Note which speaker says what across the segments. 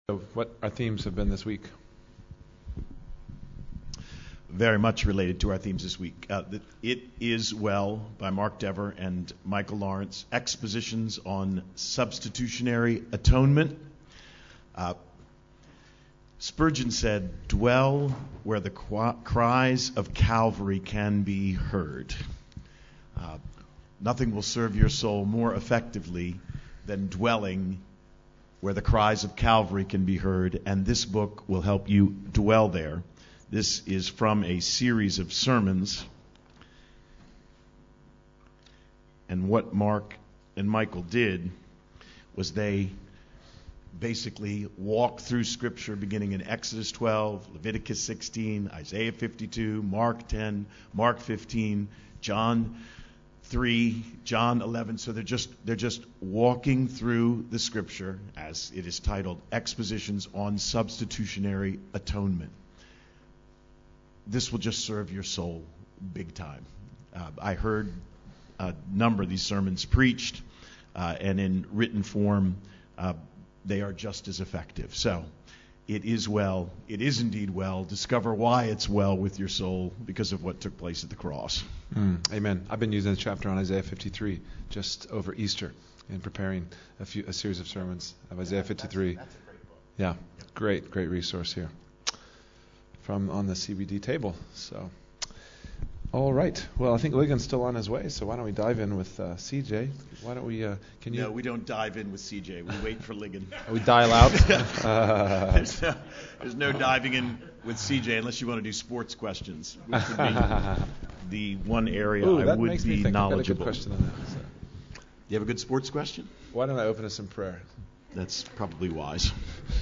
Speaker 1: of what our themes have been this week.
Speaker 2: Very much related to our themes this week. It Is Well by Mark Dever and Michael Lawrence. Expositions on substitutionary atonement. Spurgeon said, "Dwell where the cries of Calvary can be heard." Nothing will serve your soul more effectively than dwelling where the cries of Calvary can be heard, and this book will help you dwell there. This is from a series of sermons. And what Mark and Michael did was they basically walked through Scripture beginning in Exodus 12, Leviticus 16, Isaiah 52, Mark 10, Mark 15, John 3, John 11. So they're just walking through the Scripture, as it is titled, Expositions on Substitutionary Atonement. This will just serve your soul big time. I heard a number of these sermons preached, and in written form, they are just as effective. So, it is well. It is indeed well. Discover why it's well with your soul because of what took place at the cross.
Speaker 1: Amen. I've been using a chapter on Isaiah 53 just over Easter in preparing a series of sermons of Isaiah 53.
Speaker 2: That's a great book.
Speaker 1: Yeah, great resource here from on the CBD table. So, all right. Well, I think Ligon's still on his way, so why don't we dive in with CJ? Why don't we? Can you?
Speaker 2: No, we don't dive in with CJ. We wait for Ligon.
Speaker 1: We dial out.
Speaker 2: There's no diving in with CJ unless you want to do sports questions, which would be the one area I would
Speaker 1: makes me
Speaker 2: be
Speaker 1: think I've got a
Speaker 2: knowledgeable.
Speaker 1: good question on that. So.
Speaker 2: You have a good sports question?
Speaker 1: Why don't I open us in prayer?
Speaker 2: That's probably wise.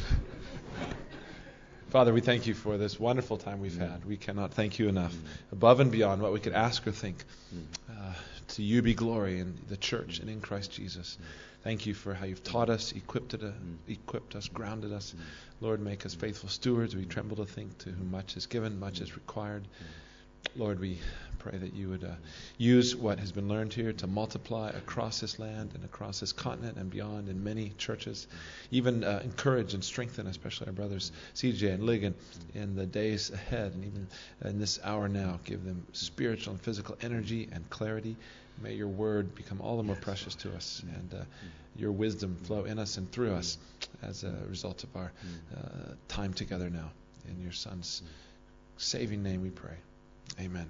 Speaker 1: Father, we thank you for this wonderful time we've had. We cannot thank you enough, above and beyond what we could ask or think. To you be glory in the church and in Christ Jesus. Thank you for how you've taught us, equipped us, grounded us. Lord, make us faithful stewards. We tremble to think to whom much is given, much is required. Lord, we pray that you would use what has been learned here to multiply across this land and across this continent and beyond in many churches. Even encourage and strengthen especially our brothers CJ and Ligon in the days ahead and even in this hour now. Give them spiritual and physical energy and clarity. May your word become all the more precious to us and your wisdom flow in us and through us as a result of our time together now. In your Son's saving name we pray. Amen.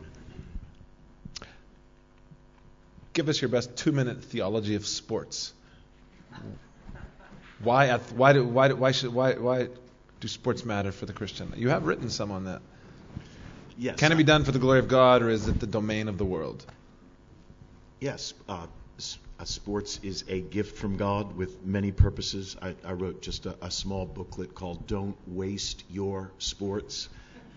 Speaker 1: Give us your best 2-minute theology of sports. Why do sports matter for the Christian? You have written some on that.
Speaker 2: Yes.
Speaker 1: Can it be done for the glory of God, or is it the domain of the world?
Speaker 2: Yes. Sports is a gift from God with many purposes. I wrote just a small booklet called "Don't Waste Your Sports."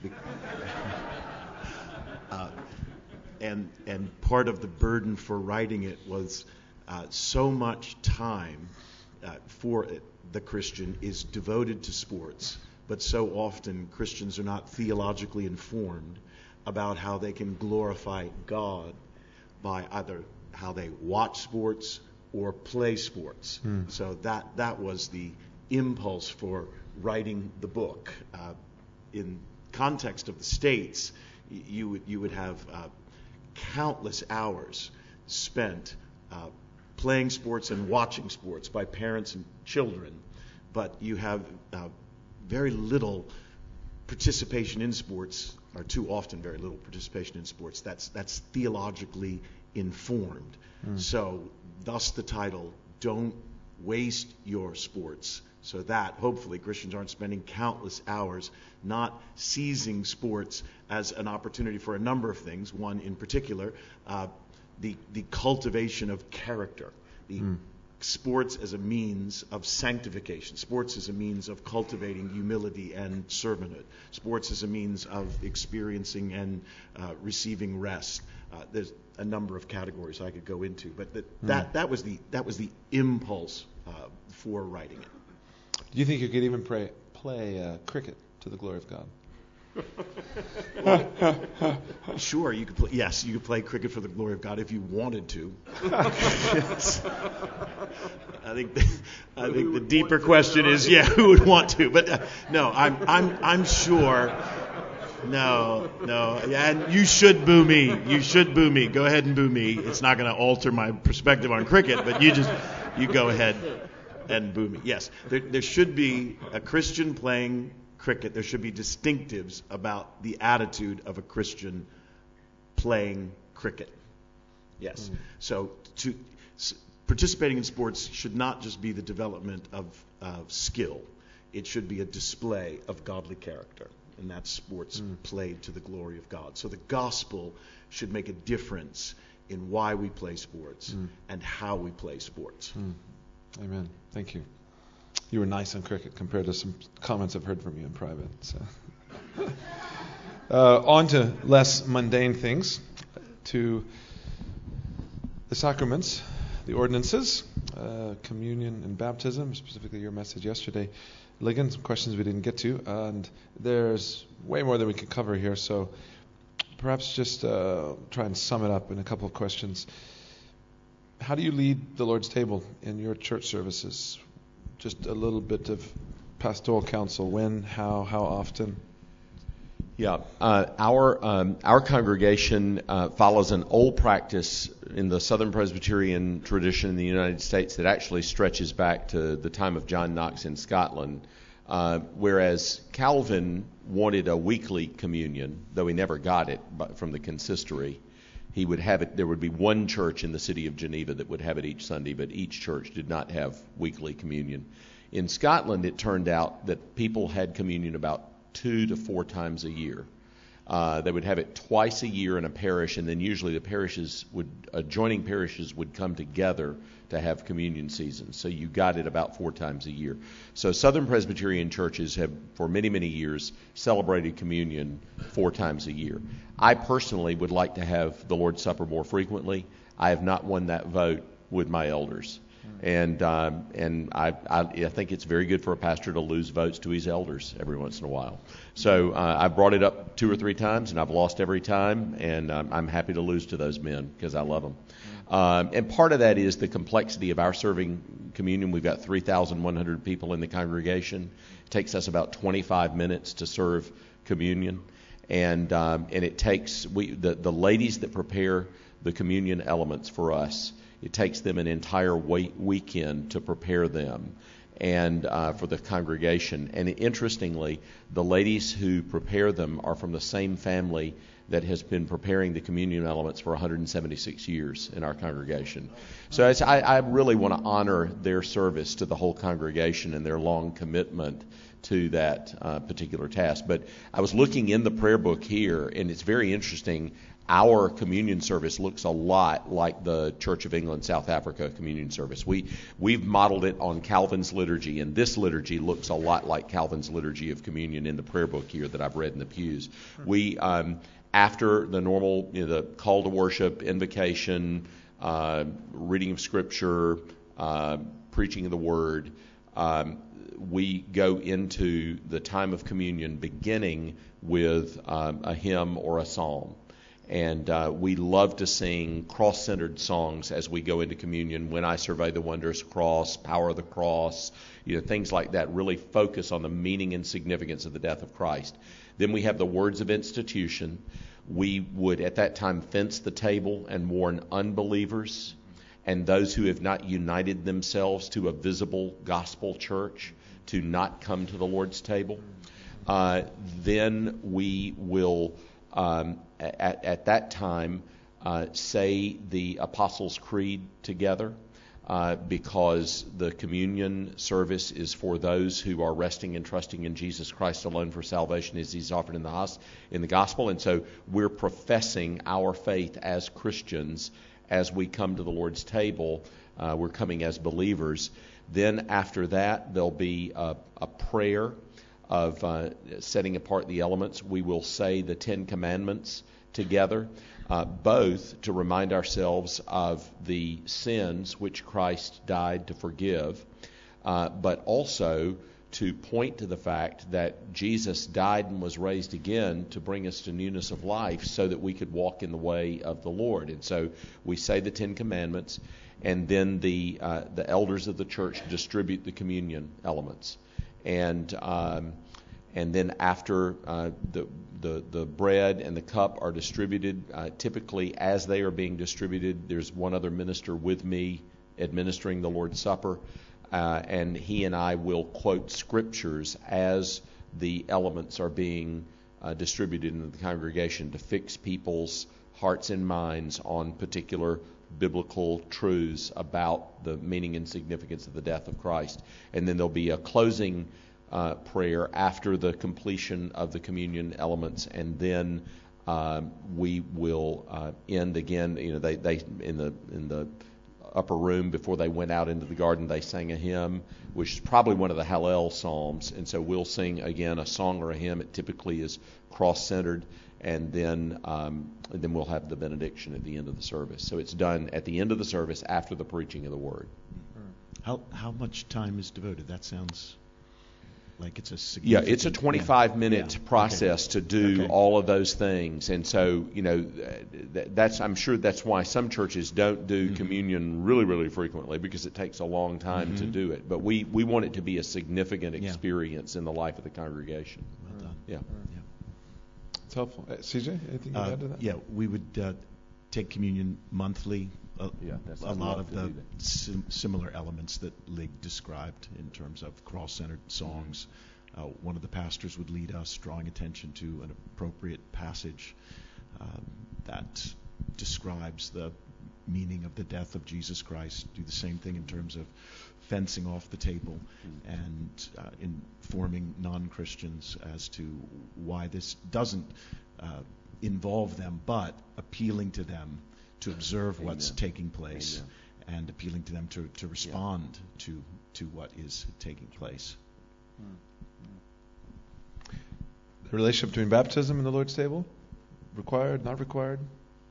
Speaker 2: And part of the burden for writing it was so much time for the Christian is devoted to sports, but so often Christians are not theologically informed about how they can glorify God by either how they watch sports or play sports. So that was the impulse for writing the book. In context of the States, you would have countless hours spent playing sports and watching sports by parents and children, but you have very little participation in sports, or too often very little participation in sports that's theologically informed. So thus the title, Don't Waste Your Sports, so that hopefully Christians aren't spending countless hours not seizing sports as an opportunity for a number of things. One in particular, the cultivation of character. Sports as a means of sanctification. Sports as a means of cultivating humility and servanthood. Sports as a means of experiencing and receiving rest. There's a number of categories I could go into, but that was the impulse for writing it.
Speaker 1: Do you think you could even play cricket to the glory of God?
Speaker 2: Sure, you could play. Yes, you could play cricket for the glory of God if you wanted to. Yes. I think the deeper question is, who would want to? But no, I'm sure. No, and you should boo me. You should boo me. Go ahead and boo me. It's not going to alter my perspective on cricket, but you go ahead and boo me. Yes, there should be a Christian playing cricket. There should be distinctives about the attitude of a Christian playing cricket. Yes. So participating in sports should not just be the development of skill. It should be a display of godly character. And that's sports played to the glory of God. So the gospel should make a difference in why we play sports and how we play sports.
Speaker 1: Amen. Thank you. You were nice on cricket compared to some comments I've heard from you in private. So. On to less mundane things, to the sacraments, the ordinances, communion and baptism, specifically your message yesterday. Ligon, some questions we didn't get to, and there's way more than we could cover here, so perhaps just try and sum it up in a couple of questions. How do you lead the Lord's table in your church services? Just a little bit of pastoral counsel. When, how often?
Speaker 3: Yeah, our congregation follows an old practice in the Southern Presbyterian tradition in the United States that actually stretches back to the time of John Knox in Scotland, whereas Calvin wanted a weekly communion, though he never got it from the consistory. He would have it. There would be one church in the city of Geneva that would have it each Sunday, but each church did not have weekly communion. In Scotland, it turned out that people had communion about 2 to 4 times a year. They would have it twice a year in a parish, and then usually the adjoining parishes would come together to have communion seasons. So you got it about 4 times a year. So Southern Presbyterian churches have, for many, many years, celebrated communion 4 times a year. I personally would like to have the Lord's Supper more frequently. I have not won that vote with my elders. And I think it's very good for a pastor to lose votes to his elders every once in a while. So I've brought it up 2 or 3 times, and I've lost every time, and I'm happy to lose to those men because I love them. And part of that is the complexity of our serving communion. We've got 3,100 people in the congregation. It takes us about 25 minutes to serve communion, and it takes the ladies that prepare the communion elements for us. It takes them an entire weekend to prepare them and for the congregation. And interestingly, the ladies who prepare them are from the same family that has been preparing the communion elements for 176 years in our congregation. So I really want to honor their service to the whole congregation and their long commitment to that particular task. But I was looking in the prayer book here, and it's very interesting. Our communion service looks a lot like the Church of England South Africa communion service. We've modeled it on Calvin's liturgy, and this liturgy looks a lot like Calvin's liturgy of communion in the prayer book here that I've read in the pews. We after the normal, the call to worship, invocation, reading of Scripture, preaching of the Word, we go into the time of communion beginning with a hymn or a psalm. And we love to sing cross-centered songs as we go into communion. When I Survey the Wondrous Cross, Power of the Cross, things like that really focus on the meaning and significance of the death of Christ. Then we have the words of institution. We would at that time fence the table and warn unbelievers and those who have not united themselves to a visible gospel church to not come to the Lord's table. Then we will at that time say the Apostles' Creed together because the communion service is for those who are resting and trusting in Jesus Christ alone for salvation as He's offered in the gospel. And so we're professing our faith as Christians as we come to the Lord's table. We're coming as believers. Then after that, there'll be a prayer of setting apart the elements. We will say the 10 Commandments together, both to remind ourselves of the sins which Christ died to forgive, but also to point to the fact that Jesus died and was raised again to bring us to newness of life so that we could walk in the way of the Lord. And so we say the Ten Commandments, and then the elders of the church distribute the communion elements. And then after the bread and the cup are distributed, typically as they are being distributed, there's one other minister with me administering the Lord's Supper. And he and I will quote scriptures as the elements are being distributed in the congregation to fix people's hearts and minds on particular biblical truths about the meaning and significance of the death of Christ. And then there'll be a closing prayer after the completion of the communion elements, and then we will end again. They in the upper room before they went out into the garden, they sang a hymn, which is probably one of the Hallel Psalms, and so we'll sing again a song or a hymn. It typically is cross-centered, and then we'll have the benediction at the end of the service. So it's done at the end of the service after the preaching of the word.
Speaker 2: How much time is devoted? That sounds like it's a significant...
Speaker 3: Yeah, it's a 25-minute process to do all of those things. And so, I'm sure that's why some churches don't do communion really, really frequently, because it takes a long time to do it. But we want it to be a significant experience in the life of the congregation.
Speaker 2: Well done.
Speaker 3: Yeah.
Speaker 1: It's helpful. CJ, anything to add to that?
Speaker 2: Yeah, we would take communion monthly. A lot of the similar elements that Lig described in terms of cross-centered songs. One of the pastors would lead us, drawing attention to an appropriate passage that describes the meaning of the death of Jesus Christ. Do the same thing in terms of fencing off the table and informing non-Christians as to why this doesn't involve them, but appealing to them to observe what's taking place, and appealing to them to respond to what is taking place.
Speaker 1: The relationship between baptism and the Lord's table? Required, not required?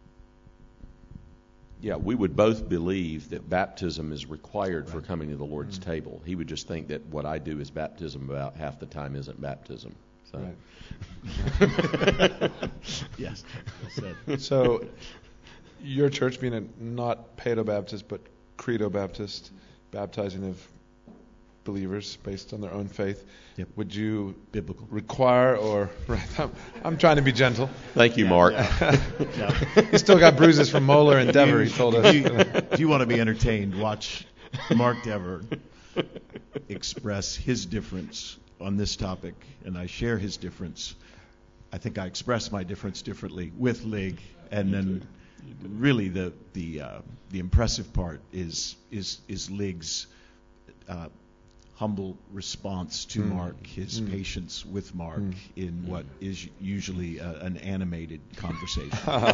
Speaker 3: Yeah, we would both believe that baptism is required for coming to the Lord's table. He would just think that what I do is baptism, about half the time isn't baptism. So.
Speaker 1: Right.
Speaker 2: Yes. Well said.
Speaker 1: So, your church, being a not Paedo-Baptist but Credo-Baptist, baptizing of believers based on their own faith, would you require or... Right, I'm trying to be gentle.
Speaker 3: Thank you, Mark.
Speaker 1: He's still got bruises from Moeller and Dever, he told us.
Speaker 2: If you want to be entertained, watch Mark Dever express his difference on this topic, and I share his difference. I think I express my difference differently with Lig, and then really the impressive part is Lig's humble response to Mark, his patience with Mark in what is usually an animated conversation.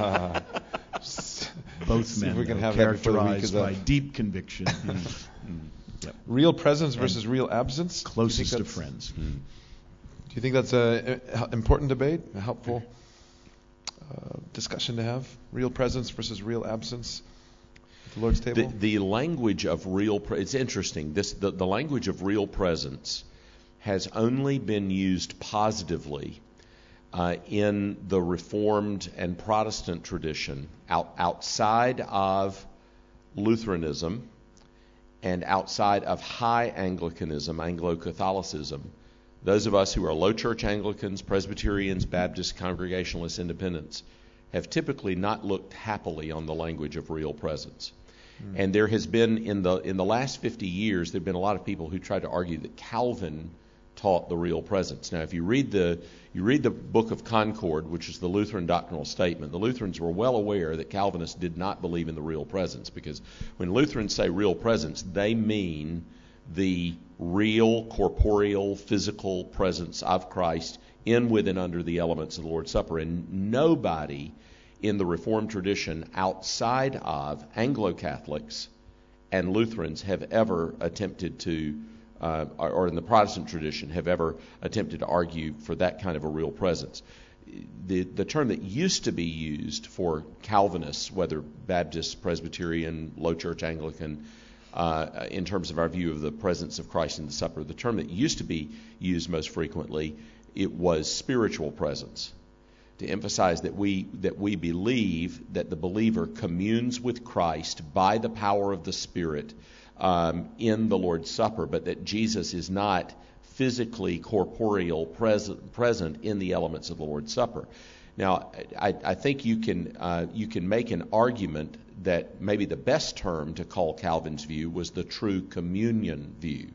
Speaker 2: Both men characterized by deep conviction.
Speaker 1: Real presence versus real absence?
Speaker 2: Closest of friends.
Speaker 1: Do you think that's an important debate, a helpful discussion to have? Real presence versus real absence at the Lord's table?
Speaker 3: The language of real it's interesting. The language of real presence has only been used positively in the Reformed and Protestant tradition outside of Lutheranism and outside of high Anglicanism, Anglo-Catholicism. Those of us who are low church Anglicans, Presbyterians, Baptists, Congregationalists, Independents have typically not looked happily on the language of real presence. And there has been, in the last 50 years, there have been a lot of people who tried to argue that Calvin taught the real presence. Now, if you read the Book of Concord, which is the Lutheran doctrinal statement, the Lutherans were well aware that Calvinists did not believe in the real presence, because when Lutherans say real presence, they mean the real, corporeal, physical presence of Christ in, with, and under the elements of the Lord's Supper. And nobody in the Reformed tradition outside of Anglo-Catholics and Lutherans have ever attempted to, or in the Protestant tradition, have ever attempted to argue for that kind of a real presence. The term that used to be used for Calvinists, whether Baptist, Presbyterian, low church Anglican, in terms of our view of the presence of Christ in the supper. The term that used to be used most frequently, it was spiritual presence, to emphasize that we believe that the believer communes with Christ by the power of the Spirit in the Lord's Supper, but that Jesus is not physically corporeal present in the elements of the Lord's Supper. Now, I think you can make an argument that maybe the best term to call Calvin's view was the true communion view.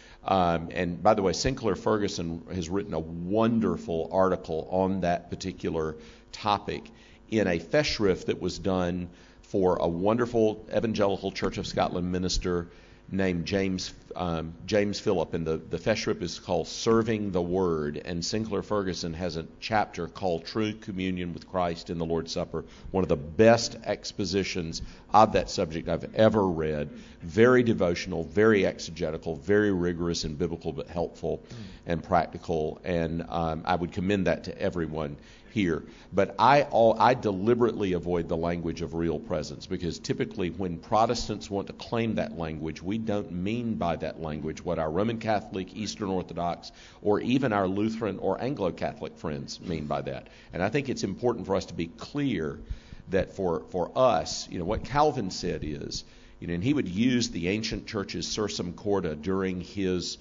Speaker 3: And by the way, Sinclair Ferguson has written a wonderful article on that particular topic in a festschrift that was done for a wonderful Evangelical Church of Scotland minister named James Phillip, and the festschrift is called Serving the Word, and Sinclair Ferguson has a chapter called True Communion with Christ in the Lord's Supper, one of the best expositions of that subject I've ever read. Very devotional, very exegetical, very rigorous and biblical, but helpful and practical, and I would commend that to everyone here. But I deliberately avoid the language of real presence, because typically when Protestants want to claim that language, we don't mean by that language what our Roman Catholic, Eastern Orthodox, or even our Lutheran or Anglo-Catholic friends mean by that. And I think it's important for us to be clear that for us, what Calvin said is, and he would use the ancient church's Sursum Corda during his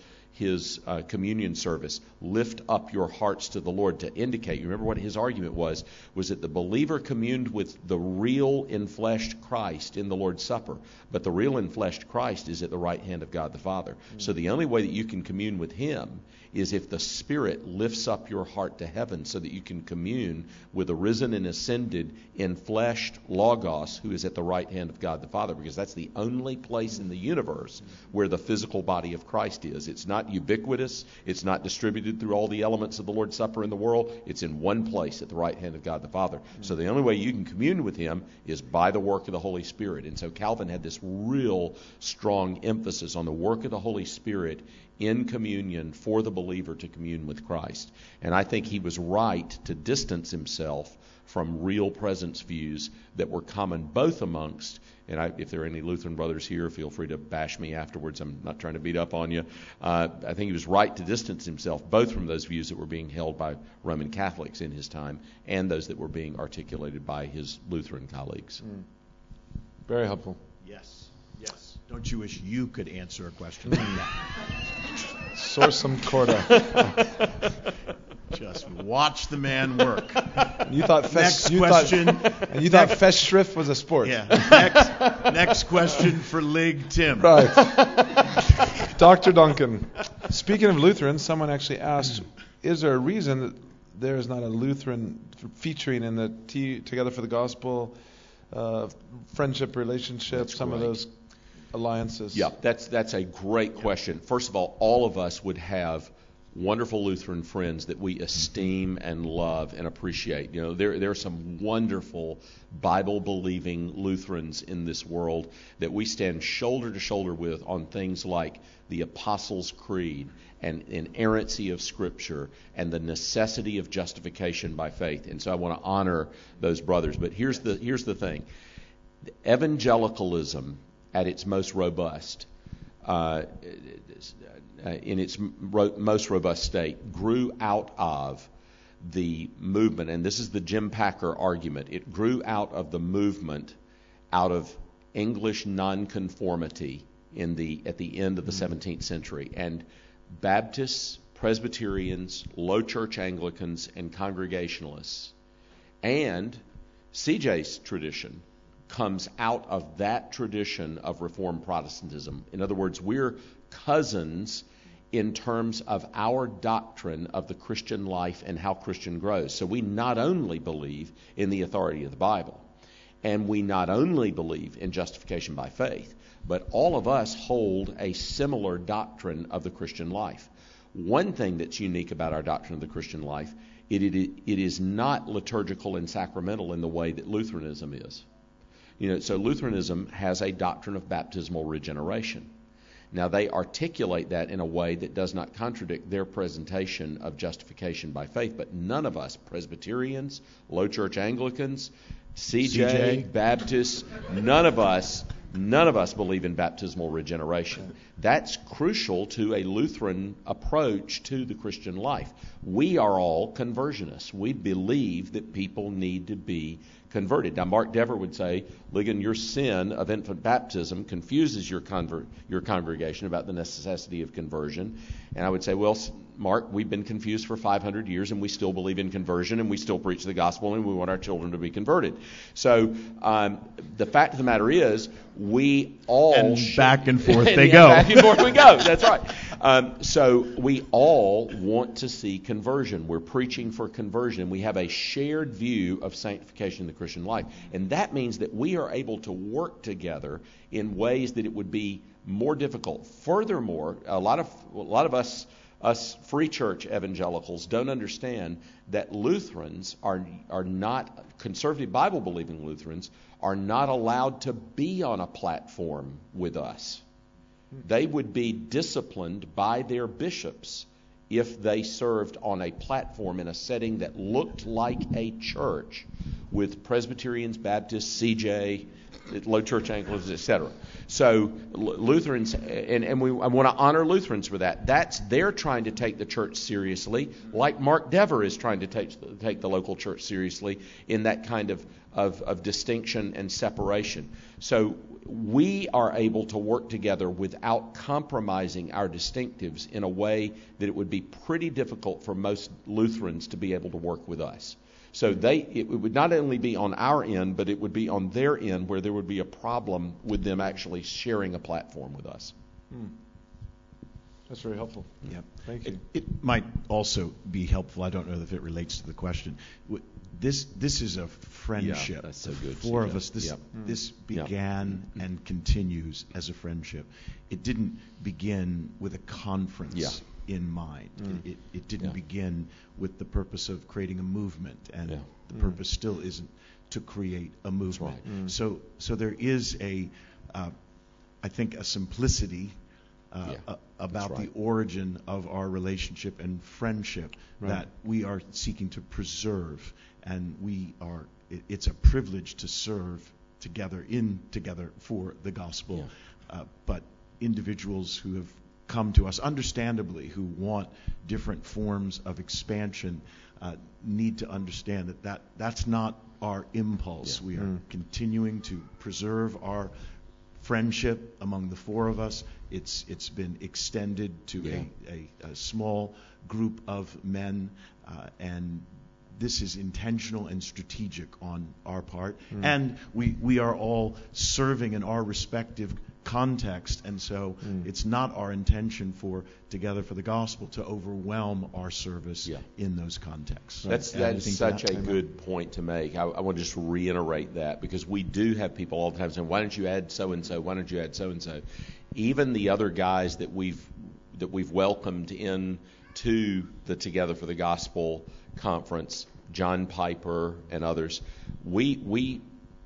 Speaker 3: communion service, lift up your hearts to the Lord, to indicate, you remember what his argument was that the believer communed with the real infleshed Christ in the Lord's Supper, but the real infleshed Christ is at the right hand of God the Father. Mm-hmm. So the only way that you can commune with him is if the Spirit lifts up your heart to heaven, so that you can commune with the risen and ascended, infleshed Logos, who is at the right hand of God the Father, because that's the only place in the universe where the physical body of Christ is. It's not ubiquitous. It's not distributed through all the elements of the Lord's Supper in the world. It's in one place at the right hand of God the Father. So the only way you can commune with him is by the work of the Holy Spirit. And so Calvin had this real strong emphasis on the work of the Holy Spirit in communion for the believer to commune with Christ. And I think he was right to distance himself from real presence views that were common both amongst, and if there are any Lutheran brothers here, feel free to bash me afterwards. I'm not trying to beat up on you. I think he was right to distance himself both from those views that were being held by Roman Catholics in his time and those that were being articulated by his Lutheran colleagues.
Speaker 1: Very helpful.
Speaker 2: Yes. Don't you wish you could answer a question?
Speaker 1: Sursum Corda.
Speaker 2: Just watch the man work.
Speaker 1: You thought festschrift was a sport.
Speaker 2: Yeah. Next question for Lig Tim.
Speaker 1: Right. Dr. Duncan. Speaking of Lutherans, someone actually asked, is there a reason that there is not a Lutheran featuring in the Together for the Gospel, friendship, relationship, some of those alliances?
Speaker 3: Yeah, that's a great question. First of all of us would have wonderful Lutheran friends that we esteem and love and appreciate. There are some wonderful Bible-believing Lutherans in this world that we stand shoulder to shoulder with on things like the Apostles' Creed and inerrancy of Scripture and the necessity of justification by faith. And so I want to honor those brothers. But here's the thing. Evangelicalism at its most robust, in its most robust state, grew out of the movement, and this is the Jim Packer argument. It grew out of the movement, out of English nonconformity at the end of the 17th century, and Baptists, Presbyterians, low church Anglicans, and Congregationalists, and CJ's tradition comes out of that tradition of Reformed Protestantism. In other words, we're cousins in terms of our doctrine of the Christian life and how Christian grows. So we not only believe in the authority of the Bible, and we not only believe in justification by faith, but all of us hold a similar doctrine of the Christian life. One thing that's unique about our doctrine of the Christian life, it is not liturgical and sacramental in the way that Lutheranism is. So Lutheranism has a doctrine of baptismal regeneration. Now, they articulate that in a way that does not contradict their presentation of justification by faith, but none of us, Presbyterians, low church Anglicans, CJ, Baptists, none of us None of us believe in baptismal regeneration. That's crucial to a Lutheran approach to the Christian life. We are all conversionists. We believe that people need to be converted. Now, Mark Dever would say, Ligon, your sin of infant baptism confuses your congregation about the necessity of conversion. And I would say, well, Mark, we've been confused for 500 years, and we still believe in conversion, and we still preach the gospel, and we want our children to be converted. So the fact of the matter is, we all...
Speaker 2: And back and forth they go.
Speaker 3: Back and forth we go. That's right. So we all want to see conversion. We're preaching for conversion. We have a shared view of sanctification in the Christian life. And that means that we are able to work together in ways that it would be more difficult. Furthermore, a lot of us free church evangelicals don't understand that Lutherans are not, conservative Bible-believing Lutherans, are not allowed to be on a platform with us. They would be disciplined by their bishops if they served on a platform in a setting that looked like a church with Presbyterians, Baptists, CJ, Low Church Anglicans, etc. So Lutherans, and I want to honor Lutherans for that. They're trying to take the church seriously, like Mark Dever is trying to take the local church seriously in that kind of distinction and separation. So we are able to work together without compromising our distinctives in a way that it would be pretty difficult for most Lutherans to be able to work with us. So it would not only be on our end, but it would be on their end where there would be a problem with them actually sharing a platform with us.
Speaker 1: That's very helpful.
Speaker 2: Yeah.
Speaker 1: Thank you.
Speaker 2: It might also be helpful. I don't know if it relates to the question. This is a friendship.
Speaker 3: Yeah, that's so good.
Speaker 2: The four of us. This began and continues as a friendship. It didn't begin with a conference in mind. It didn't begin with the purpose of creating a movement, and the purpose still isn't to create a movement.
Speaker 3: Right.
Speaker 2: So there is I think a simplicity about the origin of our relationship and friendship that we are seeking to preserve, and it's a privilege to serve together for the gospel. But individuals who have come to us, understandably, who want different forms of expansion, need to understand that's not our impulse. We are continuing to preserve our friendship among the four of us. It's been extended to a small group of men, and this is intentional and strategic on our part. And we are all serving in our respective context, and so it's not our intention for Together for the Gospel to overwhelm our service in those contexts.
Speaker 3: That's such a good point to make. I want to just reiterate that, because we do have people all the time saying, why don't you add so-and-so, why don't you add so-and-so? Even the other guys that we've welcomed in to the Together for the Gospel conference, John Piper and others, we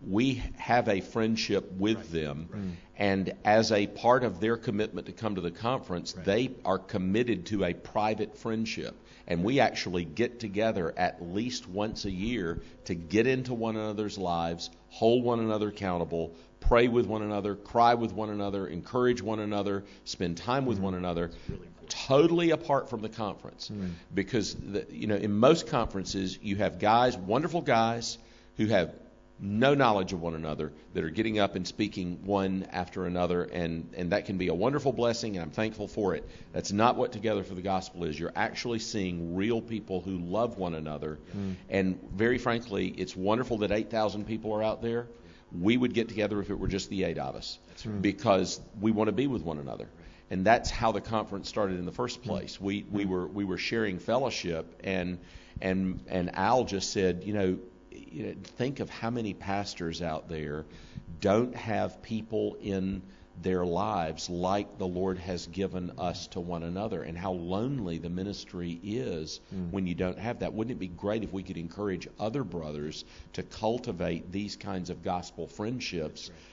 Speaker 3: have a friendship with them, and as a part of their commitment to come to the conference, they are committed to a private friendship. And we actually get together at least once a year to get into one another's lives, hold one another accountable, pray with one another, cry with one another, encourage one another, spend time with one another, totally apart from the conference. Because in most conferences, you have guys, wonderful guys, who have no knowledge of one another, that are getting up and speaking one after another, and that can be a wonderful blessing, and I'm thankful for it. That's not what Together for the Gospel is. You're actually seeing real people who love one another, and very frankly, it's wonderful that 8,000 people are out there. We would get together if it were just the 8 of us, because we want to be with one another. And that's how the conference started in the first place. We were sharing fellowship, and Al just said, think of how many pastors out there don't have people in their lives like the Lord has given us to one another, and how lonely the ministry is when you don't have that. Wouldn't it be great if we could encourage other brothers to cultivate these kinds of gospel friendships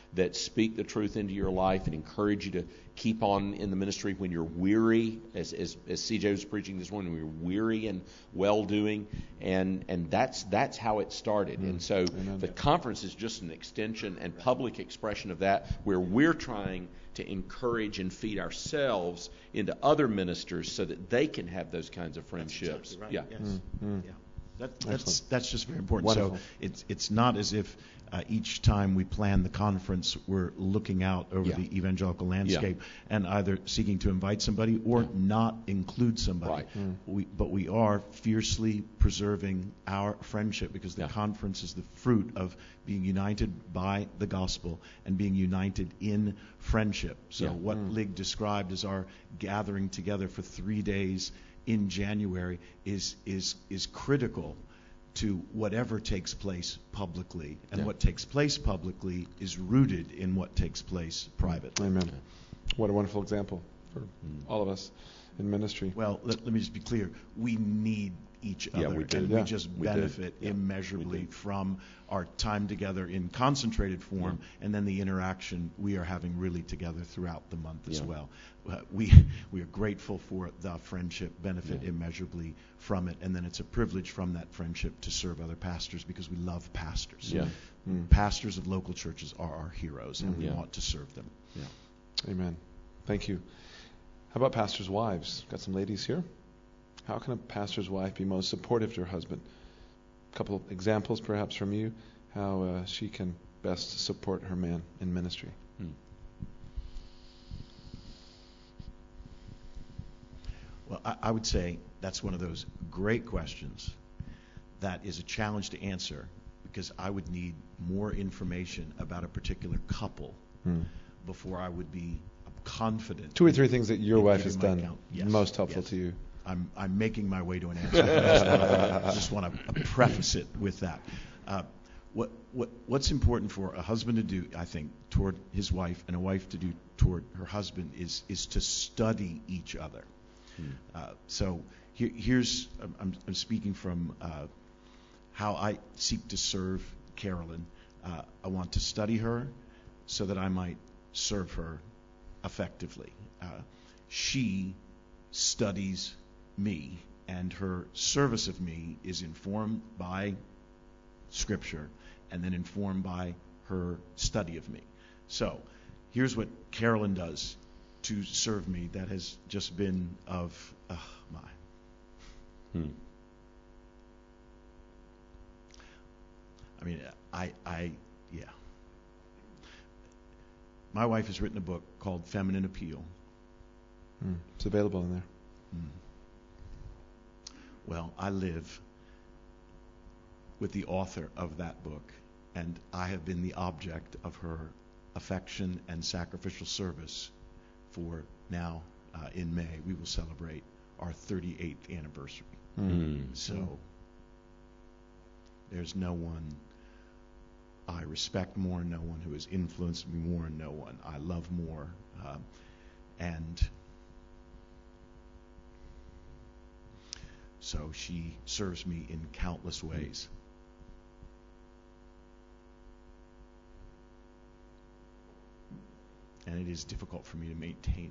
Speaker 3: that speak the truth into your life and encourage you to keep on in the ministry when you're weary, as CJ was preaching this morning, when you're weary and well-doing, and that's how it started. And so the conference is just an extension and public expression of that, where we're trying to encourage and feed ourselves into other ministers so that they can have those kinds of friendships.
Speaker 2: That's exactly right.
Speaker 3: Yeah.
Speaker 2: Yes. Yeah. That's just very important.
Speaker 1: Wonderful.
Speaker 2: So it's not as if each time we plan the conference, we're looking out over the evangelical landscape and either seeking to invite somebody or not include somebody.
Speaker 3: Right.
Speaker 2: But we are fiercely preserving our friendship, because the conference is the fruit of being united by the gospel and being united in friendship. So what Lig described as our gathering together for 3 days in January is critical to whatever takes place publicly. And what takes place publicly is rooted in what takes place privately.
Speaker 1: Amen. What a wonderful example for all of us in ministry.
Speaker 2: Well, let me just be clear. We need each other.
Speaker 3: we do.
Speaker 2: And
Speaker 1: Yeah.
Speaker 2: we just benefit immeasurably from our time together in concentrated form, and then the interaction we are having really together throughout the month as well. We are grateful for the friendship, benefit immeasurably from it, and then it's a privilege from that friendship to serve other pastors, because we love pastors.
Speaker 3: Yeah.
Speaker 2: Pastors of local churches are our heroes, and we want to serve them.
Speaker 3: Yeah.
Speaker 1: Amen. Thank you. How about pastors' wives? Got some ladies here. How can a pastor's wife be most supportive to her husband? A couple of examples perhaps from you, how she can best support her man in ministry.
Speaker 2: Well, I would say that's one of those great questions that is a challenge to answer, because I would need more information about a particular couple before I would be confident.
Speaker 1: 2 or 3 things that your
Speaker 2: in
Speaker 1: wife
Speaker 2: giving
Speaker 1: has
Speaker 2: my
Speaker 1: done
Speaker 2: account. Yes,
Speaker 1: most helpful
Speaker 2: yes.
Speaker 1: to you.
Speaker 2: I'm making my way to an answer. I just want to preface it with that. What's important for a husband to do, I think, toward his wife, and a wife to do toward her husband is to study each other. So here's I'm speaking from how I seek to serve Carolyn. I want to study her so that I might serve her effectively. She studies me, and her service of me is informed by Scripture and then informed by her study of me. So here's what Carolyn does to serve me that has just been of my. I mean, my wife has written a book called Feminine Appeal.
Speaker 1: It's available in there.
Speaker 2: Well, I live with the author of that book, and I have been the object of her affection and sacrificial service for now, in May, we will celebrate our 38th anniversary. So there's no one I respect more, no one who has influenced me more, no one I love more. And so she serves me in countless ways. And it is difficult for me to maintain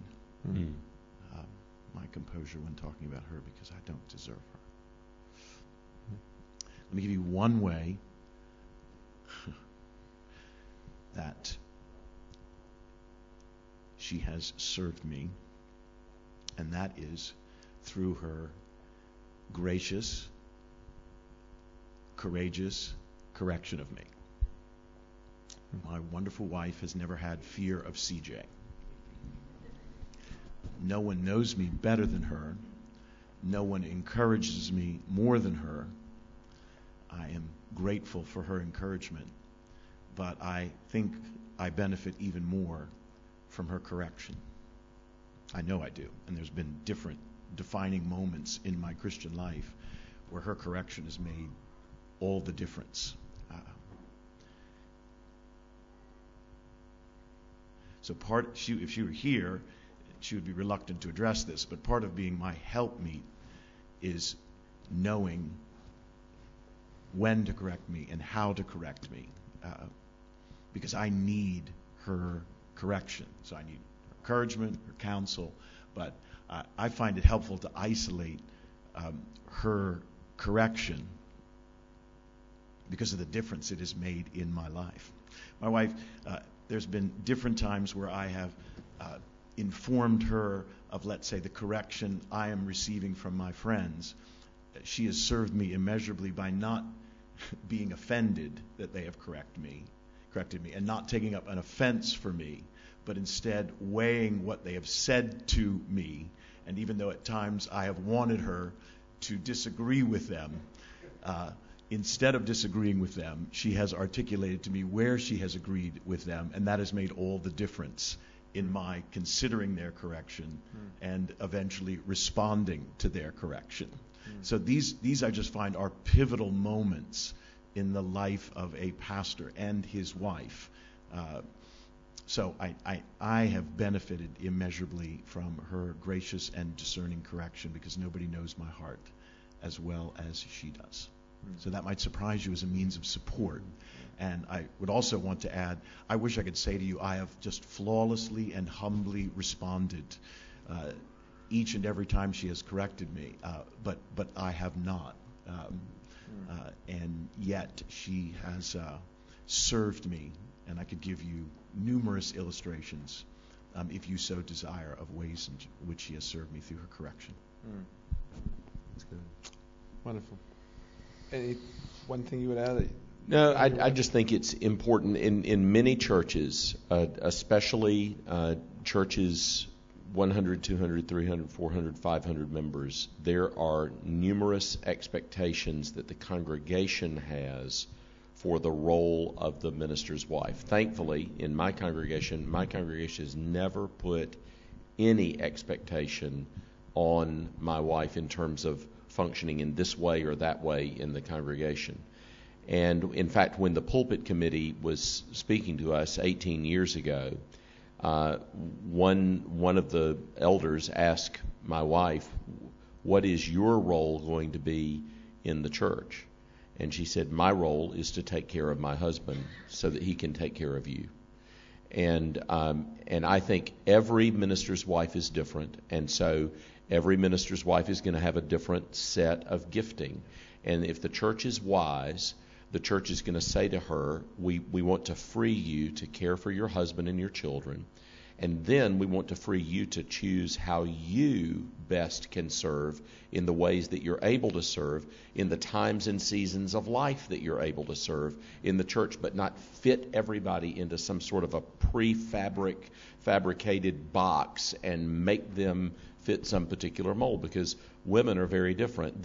Speaker 2: my composure when talking about her, because I don't deserve her. Let me give you one way that she has served me, and that is through her gracious, courageous correction of me. My wonderful wife has never had fear of CJ. No one knows me better than her. No one encourages me more than her. I am grateful for her encouragement, but I think I benefit even more from her correction. I know I do, and there's been different defining moments in my Christian life where her correction has made all the difference. So if she were here, she would be reluctant to address this, but part of being my helpmeet is knowing when to correct me and how to correct me, because I need her correction. So I need encouragement, her counsel, but I find it helpful to isolate her correction because of the difference it has made in my life. My wife, there's been different times where I have informed her of, let's say, the correction I am receiving from my friends. She has served me immeasurably by not being offended that they have corrected me, and not taking up an offense for me, but instead weighing what they have said to me. And even though at times I have wanted her to disagree with them, instead of disagreeing with them, she has articulated to me where she has agreed with them, and that has made all the difference in my considering their correction and eventually responding to their correction. So these I just find are pivotal moments in the life of a pastor and his wife. So I have benefited immeasurably from her gracious and discerning correction, because nobody knows my heart as well as she does. So that might surprise you as a means of support. And I would also want to add, I wish I could say to you, I have just flawlessly and humbly responded each and every time she has corrected me, but I have not. And yet she has served me, and I could give you numerous illustrations, if you so desire, of ways in which she has served me through her correction.
Speaker 1: That's good. Wonderful. Any one thing you would add?
Speaker 3: No, I just think it's important in many churches, especially churches 100, 200, 300, 400, 500 members, there are numerous expectations that the congregation has for the role of the minister's wife. Thankfully, in my congregation has never put any expectation on my wife in terms of functioning in this way or that way in the congregation. And in fact, when the pulpit committee was speaking to us 18 years ago, one of the elders asked my wife, "What is your role going to be in the church?" And she said, "My role is to take care of my husband so that he can take care of you." And I think every minister's wife is different, and so every minister's wife is going to have a different set of gifting. And if the church is wise, the church is going to say to her, we want to free you to care for your husband and your children, and then we want to free you to choose how you best can serve in the ways that you're able to serve, in the times and seasons of life that you're able to serve in the church, but not fit everybody into some sort of a fabricated box and make them fit some particular mold, because women are very different.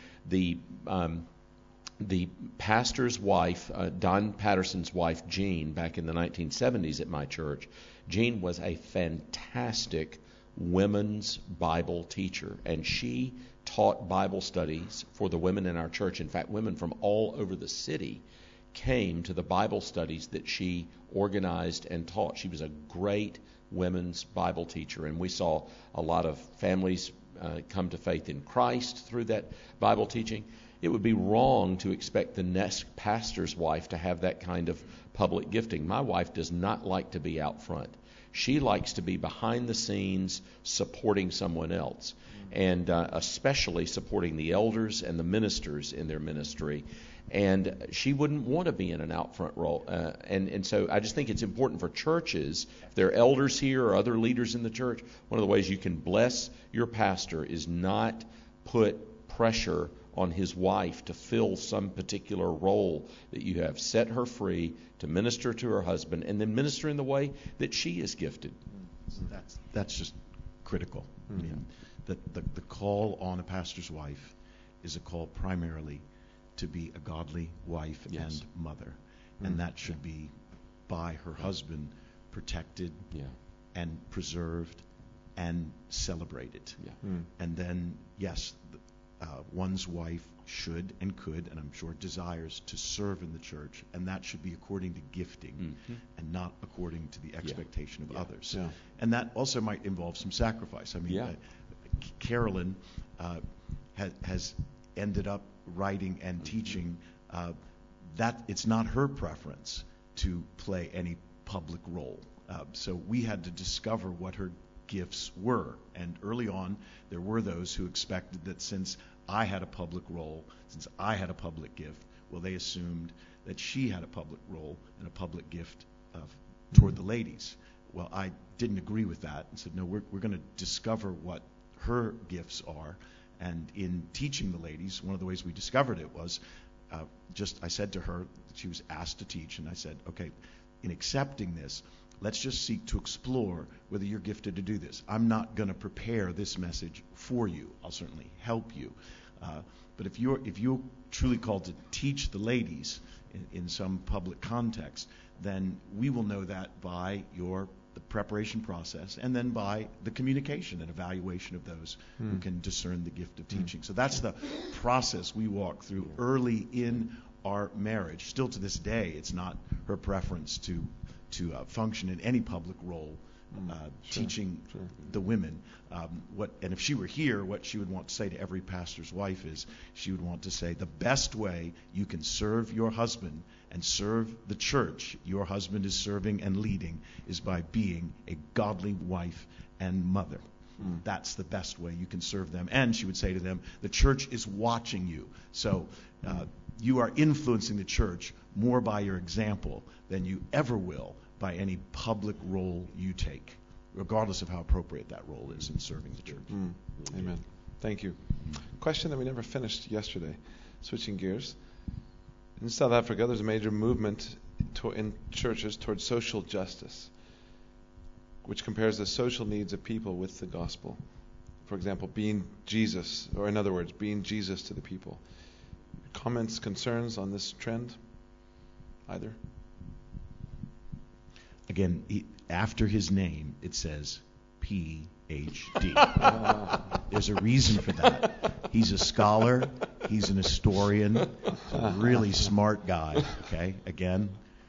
Speaker 3: The pastor's wife, Don Patterson's wife, Jean, back in the 1970s at my church, Jean was a fantastic women's Bible teacher, and she taught Bible studies for the women in our church. In fact, women from all over the city came to the Bible studies that she organized and taught. She was a great women's Bible teacher, and we saw a lot of families come to faith in Christ through that Bible teaching. It would be wrong to expect the next pastor's wife to have that kind of public gifting. My wife does not like to be out front. She likes to be behind the scenes supporting someone else, and especially supporting the elders and the ministers in their ministry. And she wouldn't want to be in an out front role. And so I just think it's important for churches, if there are elders here or other leaders in the church, one of the ways you can bless your pastor is not put pressure on his wife to fill some particular role that you have. Set her free to minister to her husband, and then minister in the way that she is gifted.
Speaker 2: That's just critical. I mean, the call on a pastor's wife is a call primarily to be a godly wife and mother, and that should be by her husband protected and preserved and celebrated. And then, yes, one's wife should and could, and I'm sure desires, to serve in the church, and that should be according to gifting and not according to the expectation of others. And that also might involve some sacrifice. I mean, Carolyn has ended up writing and teaching that it's not her preference to play any public role. So we had to discover what her gifts were. And early on, there were those who expected that since I had a public role, since I had a public gift, well, they assumed that she had a public role and a public gift toward the ladies. Well, I didn't agree with that and said, no, we're going to discover what her gifts are. And in teaching the ladies, one of the ways we discovered it was I said to her that she was asked to teach, and I said, okay, in accepting this, let's just seek to explore whether you're gifted to do this. I'm not going to prepare this message for you. I'll certainly help you. But if you're truly called to teach the ladies in some public context, then we will know that by the preparation process and then by the communication and evaluation of those who can discern the gift of teaching. So that's the process we walk through early in our marriage. Still to this day, it's not her preference to function in any public role, teaching the women. And if she were here, what she would want to say to every pastor's wife is she would want to say, the best way you can serve your husband and serve the church your husband is serving and leading is by being a godly wife and mother. That's the best way you can serve them. And she would say to them, the church is watching you. So you are influencing the church more by your example than you ever will by any public role you take, regardless of how appropriate that role is in serving the church.
Speaker 1: Amen. Thank you. Question that we never finished yesterday, switching gears. In South Africa, there's a major movement in churches towards social justice, which compares the social needs of people with the gospel. For example, being Jesus, or in other words, being Jesus to the people. Comments, concerns on this trend? Either?
Speaker 2: Again, after his name, it says Ph.D. There's a reason for that. He's a scholar. He's an historian. He's a really smart guy. Okay? Again,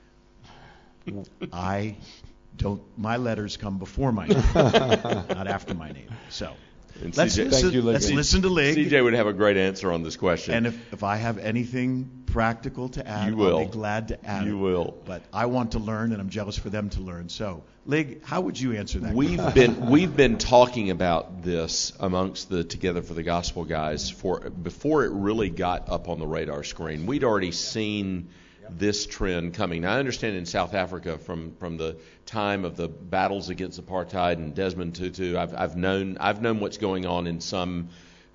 Speaker 2: my letters come before my name, not after my name. So let's listen to Lig.
Speaker 3: CJ would have a great answer on this question.
Speaker 2: And if I have anything practical to add, I'll be glad to add it.
Speaker 3: You will.
Speaker 2: But I want to learn, and I'm jealous for them to learn. So, Lig, how would you answer that?
Speaker 3: We've been talking about this amongst the Together for the Gospel guys before it really got up on the radar screen. We'd already seen this trend coming. Now, I understand in South Africa from the time of the battles against apartheid and Desmond Tutu, I've known what's going on in some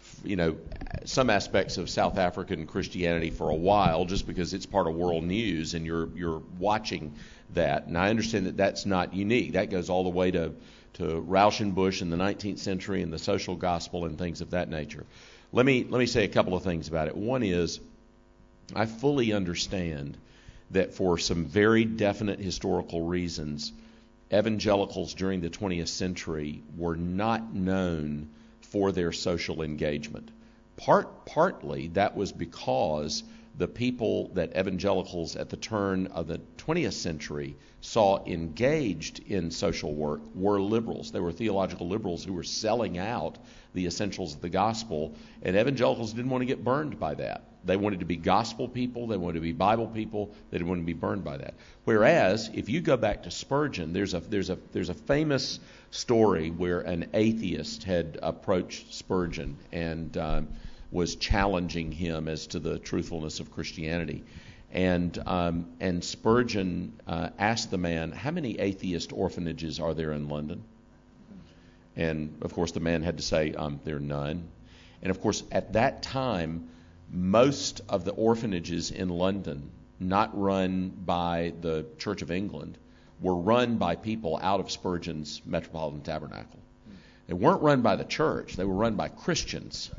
Speaker 3: aspects of South African Christianity for a while, just because it's part of world news and you're watching that. And I understand that that's not unique. That goes all the way to Rauschenbusch in the 19th century and the social gospel and things of that nature. Let me say a couple of things about it. One is, I fully understand that for some very definite historical reasons, evangelicals during the 20th century were not known for their social engagement. Partly that was because the people that evangelicals at the turn of the 20th century saw engaged in social work were liberals. They were theological liberals who were selling out the essentials of the gospel, and evangelicals didn't want to get burned by that. They wanted to be gospel people. They wanted to be Bible people. They didn't want to be burned by that. Whereas, if you go back to Spurgeon, there's a famous story where an atheist had approached Spurgeon and was challenging him as to the truthfulness of Christianity. And Spurgeon asked the man, how many atheist orphanages are there in London? And, of course, the man had to say, there are none. And, of course, at that time, most of the orphanages in London, not run by the Church of England, were run by people out of Spurgeon's Metropolitan Tabernacle. They weren't run by the church. They were run by Christians.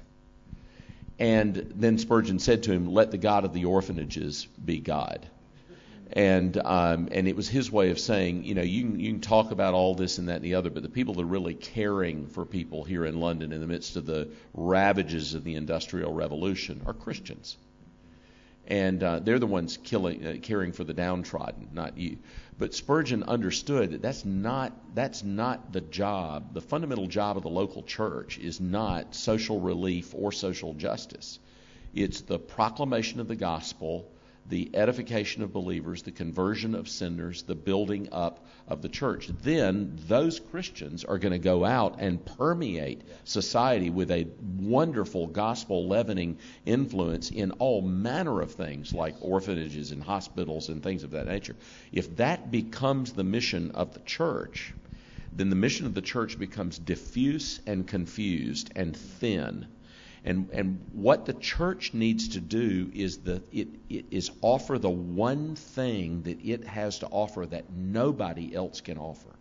Speaker 3: And then Spurgeon said to him, let the God of the orphanages be God. And it was his way of saying, you can talk about all this and that and the other, but the people that are really caring for people here in London in the midst of the ravages of the Industrial Revolution are Christians. And they're the ones caring for the downtrodden, not you. But Spurgeon understood that that's not the job. The fundamental job of the local church is not social relief or social justice. It's the proclamation of the gospel the edification of believers, the conversion of sinners, the building up of the church. Then those Christians are going to go out and permeate society with a wonderful gospel leavening influence in all manner of things like orphanages and hospitals and things of that nature. If that becomes the mission of the church, then the mission of the church becomes diffuse and confused and thin. And what the church needs to do is is offer the one thing that it has to offer that nobody else can offer.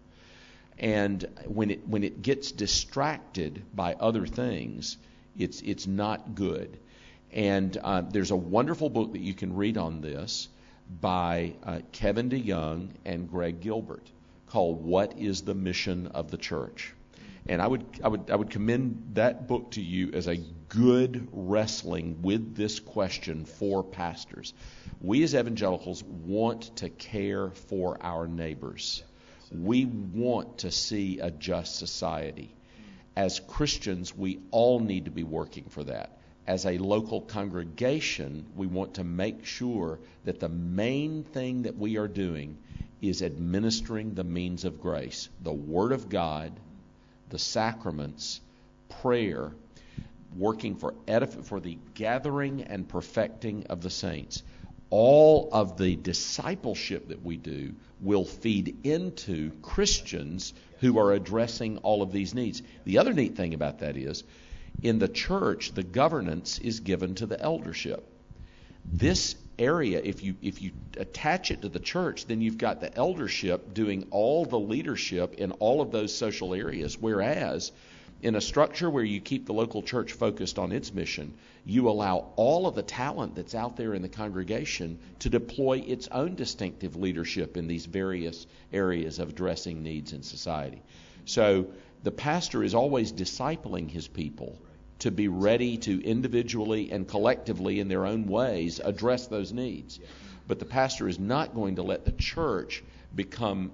Speaker 3: And when it gets distracted by other things, it's not good. And there's a wonderful book that you can read on this by Kevin DeYoung and Greg Gilbert called "What is the Mission of the Church?" And I would commend that book to you as a good wrestling with this question for pastors. We as evangelicals want to care for our neighbors. We want to see a just society. As Christians, we all need to be working for that. As a local congregation, we want to make sure that the main thing that we are doing is administering the means of grace, the Word of God, the sacraments, prayer, working for the gathering and perfecting of the saints. All of the discipleship that we do will feed into Christians who are addressing all of these needs. The other neat thing about that is, in the church, the governance is given to the eldership. This area, if you attach it to the church, then you've got the eldership doing all the leadership in all of those social areas. Whereas in a structure where you keep the local church focused on its mission, you allow all of the talent that's out there in the congregation to deploy its own distinctive leadership in these various areas of addressing needs in society. So the pastor is always discipling his people to be ready to individually and collectively in their own ways address those needs. But the pastor is not going to let the church become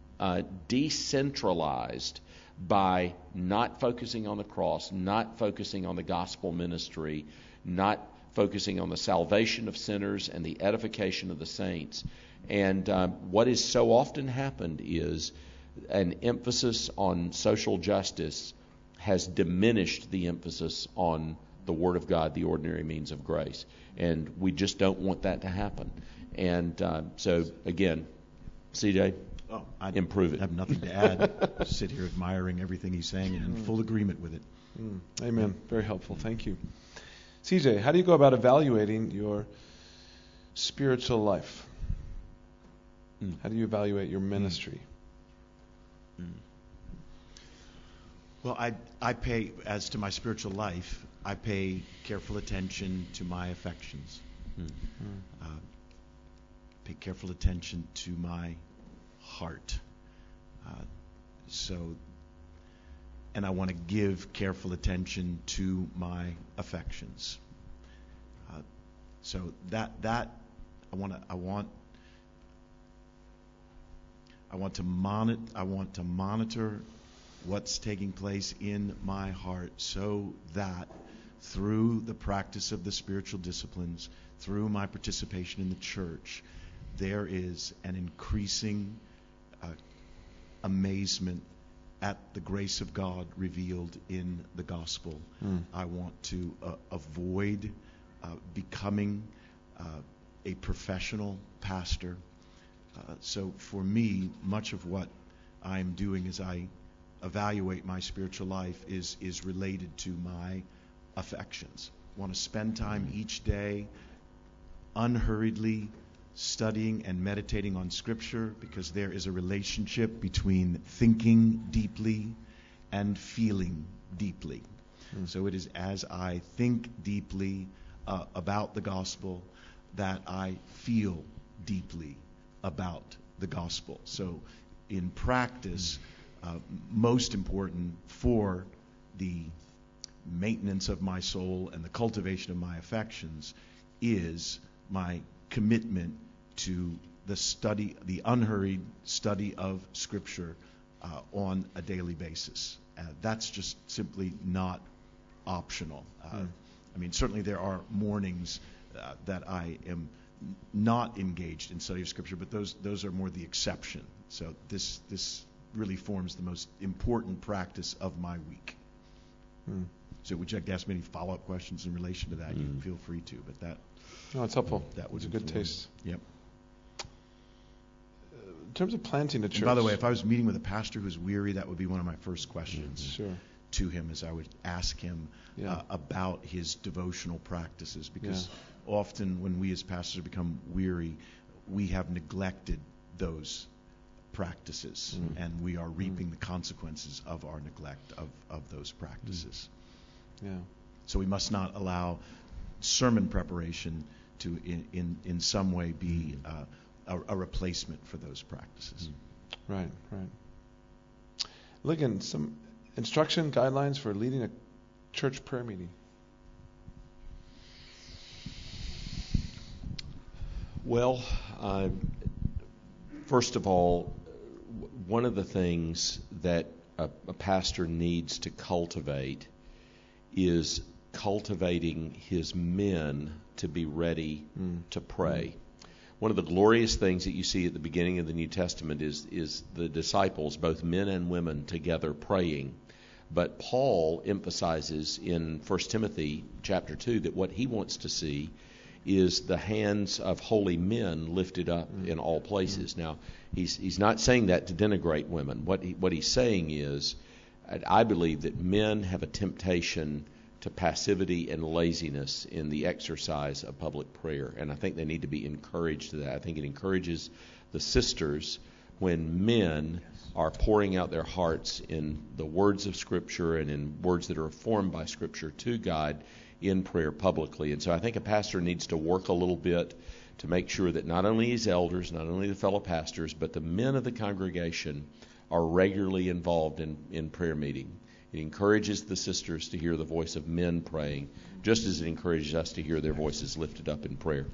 Speaker 3: decentralized by not focusing on the cross, not focusing on the gospel ministry, not focusing on the salvation of sinners and the edification of the saints. And what has so often happened is an emphasis on social justice has diminished the emphasis on the Word of God, the ordinary means of grace. And we just don't want that to happen. And so, again, CJ, improve it.
Speaker 2: I have nothing to add. Sit here admiring everything he's saying and in full agreement with it.
Speaker 1: Amen. Very helpful. Thank you. CJ, how do you go about evaluating your spiritual life? How do you evaluate your ministry?
Speaker 2: Well, I pay, as to my spiritual life, I pay careful attention to my affections. Pay careful attention to my heart. And I want to give careful attention to my affections. So that I want to monitor what's taking place in my heart, so that through the practice of the spiritual disciplines, through my participation in the church, there is an increasing amazement at the grace of God revealed in the gospel. I want to avoid becoming a professional pastor. So for me, much of what I'm doing as I evaluate my spiritual life is related to my affections. I want to spend time each day unhurriedly studying and meditating on Scripture, because there is a relationship between thinking deeply and feeling deeply. So it is as I think deeply about the gospel that I feel deeply about the gospel. So in practice, most important for the maintenance of my soul and the cultivation of my affections is my commitment to the study, the unhurried study of Scripture on a daily basis. That's just simply not optional. I mean, certainly there are mornings that I am not engaged in study of Scripture, but those are more the exception. So this really forms the most important practice of my week. So would you like to ask me any follow-up questions in relation to that? You can feel free to, but that...
Speaker 1: No, it's helpful.
Speaker 2: That was
Speaker 1: a good taste.
Speaker 2: Yep.
Speaker 1: In terms of planting a church...
Speaker 2: And by the way, if I was meeting with a pastor who's weary, that would be one of my first questions to him, as I would ask him about his devotional practices. Because often when we as pastors become weary, we have neglected those practices, and we are reaping the consequences of our neglect of those practices. So we must not allow sermon preparation to in some way be a replacement for those practices.
Speaker 1: Right. Logan, some instruction guidelines for leading a church prayer meeting.
Speaker 3: Well, first of all, one of the things that a pastor needs to cultivate is cultivating his men to be ready to pray. One of the glorious things that you see at the beginning of the New Testament is the disciples, both men and women, together praying. But Paul emphasizes in 1 Timothy chapter 2 that what he wants to see is the hands of holy men lifted up in all places. Now, he's not saying that to denigrate women. What he's saying is, I believe that men have a temptation to passivity and laziness in the exercise of public prayer, and I think they need to be encouraged to that. I think it encourages the sisters when men are pouring out their hearts in the words of Scripture and in words that are formed by Scripture to God in prayer publicly. And so I think a pastor needs to work a little bit to make sure that not only his elders, not only the fellow pastors, but the men of the congregation are regularly involved in prayer meeting. It encourages the sisters to hear the voice of men praying, just as it encourages us to hear their voices lifted up in prayer.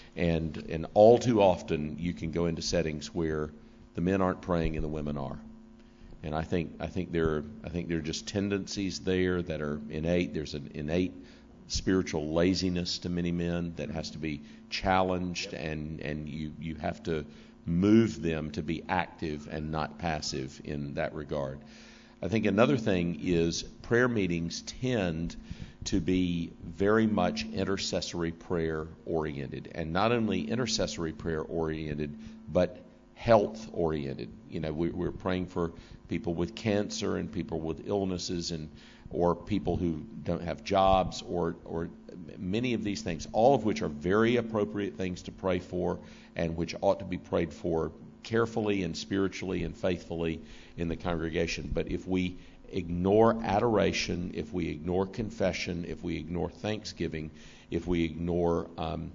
Speaker 3: And all too often you can go into settings where the men aren't praying and the women are. And I think there are just tendencies there that are innate. There's an innate spiritual laziness to many men that has to be challenged, and you have to move them to be active and not passive in that regard. I think another thing is prayer meetings tend to be very much intercessory prayer oriented, and not only intercessory prayer oriented, but health oriented. You know, we're praying for people with cancer and people with illnesses or people who don't have jobs or many of these things, all of which are very appropriate things to pray for and which ought to be prayed for carefully and spiritually and faithfully in the congregation. But if we ignore adoration, if we ignore confession, if we ignore thanksgiving, if we ignore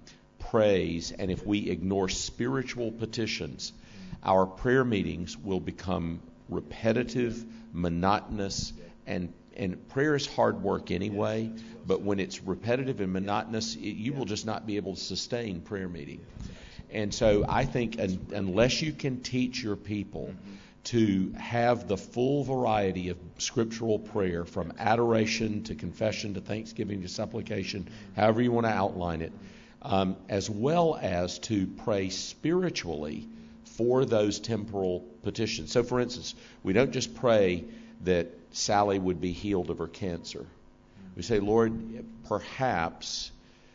Speaker 3: praise, and if we ignore spiritual petitions, our prayer meetings will become repetitive, monotonous, and prayer is hard work anyway, but when it's repetitive and monotonous, you will just not be able to sustain prayer meeting. And so I think unless you can teach your people to have the full variety of scriptural prayer, from adoration to confession to thanksgiving to supplication, however you want to outline it, as well as to pray spiritually for those temporal petitions. So, for instance, we don't just pray that Sally would be healed of her cancer. We say, Lord, perhaps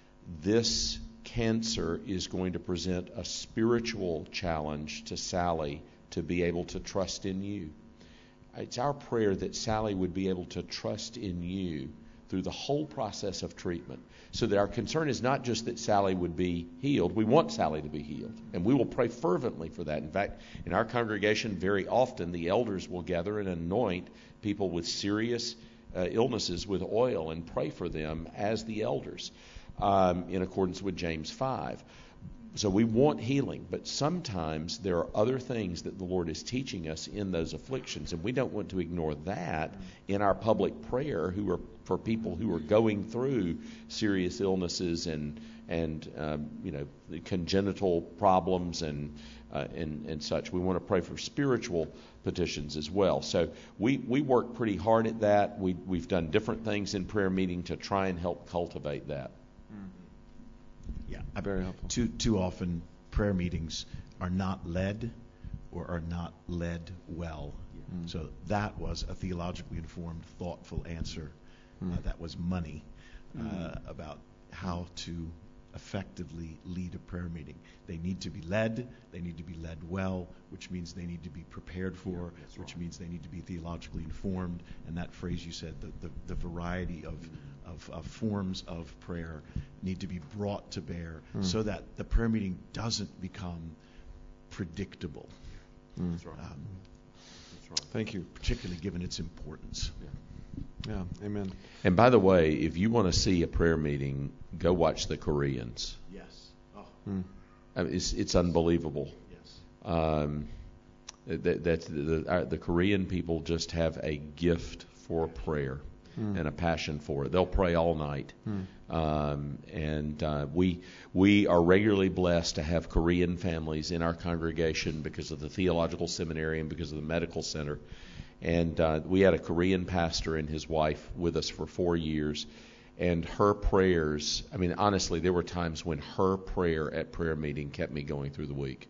Speaker 3: this cancer is going to present a spiritual challenge to Sally to be able to trust in you. It's our prayer that Sally would be able to trust in you through the whole process of treatment, so that our concern is not just that Sally would be healed. We want Sally to be healed, and we will pray fervently for that. In fact, in our congregation, very often the elders will gather and anoint people with serious illnesses with oil and pray for them as the elders, in accordance with James 5. So we want healing, but sometimes there are other things that the Lord is teaching us in those afflictions, and we don't want to ignore that in our public prayer for people who are going through serious illnesses and congenital problems and such. We want to pray for spiritual petitions as well. So we work pretty hard at that. We've done different things in prayer meeting to try and help cultivate that.
Speaker 2: Yeah,
Speaker 1: Very helpful.
Speaker 2: Too often prayer meetings are not led or are not led well. So that was a theologically informed, thoughtful answer. That was money about how to effectively lead a prayer meeting. They need to be led. They need to be led well, which means they need to be prepared for, which means they need to be theologically informed. And that phrase you said, the variety of forms of prayer need to be brought to bear so that the prayer meeting doesn't become predictable.
Speaker 3: That's right.
Speaker 1: Thank you.
Speaker 2: Particularly given its importance.
Speaker 1: Yeah, amen.
Speaker 3: And by the way, if you want to see a prayer meeting, go watch the Koreans.
Speaker 2: Yes. Oh.
Speaker 3: I mean, it's unbelievable.
Speaker 2: Yes.
Speaker 3: The Korean people just have a gift for prayer and a passion for it. They'll pray all night. We are regularly blessed to have Korean families in our congregation because of the theological seminary and because of the medical center. And we had a Korean pastor and his wife with us for 4 years. And her prayers, I mean, honestly, there were times when her prayer at prayer meeting kept me going through the week.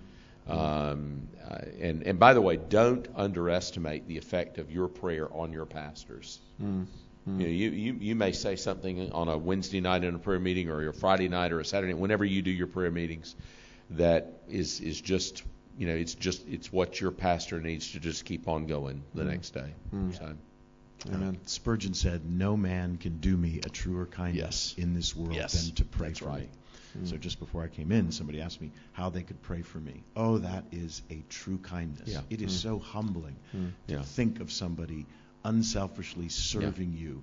Speaker 3: And by the way, don't underestimate the effect of your prayer on your pastors. You know, you may say something on a Wednesday night in a prayer meeting, or a Friday night, or a Saturday, whenever you do your prayer meetings, that is just, you know, it's what your pastor needs to just keep on going the next day. So,
Speaker 1: Amen.
Speaker 2: Spurgeon said, "No man can do me a truer kindness in this world than to pray for me." So just before I came in, somebody asked me how they could pray for me. Oh, that is a true kindness.
Speaker 3: Yeah.
Speaker 2: It is so humbling to think of somebody unselfishly serving you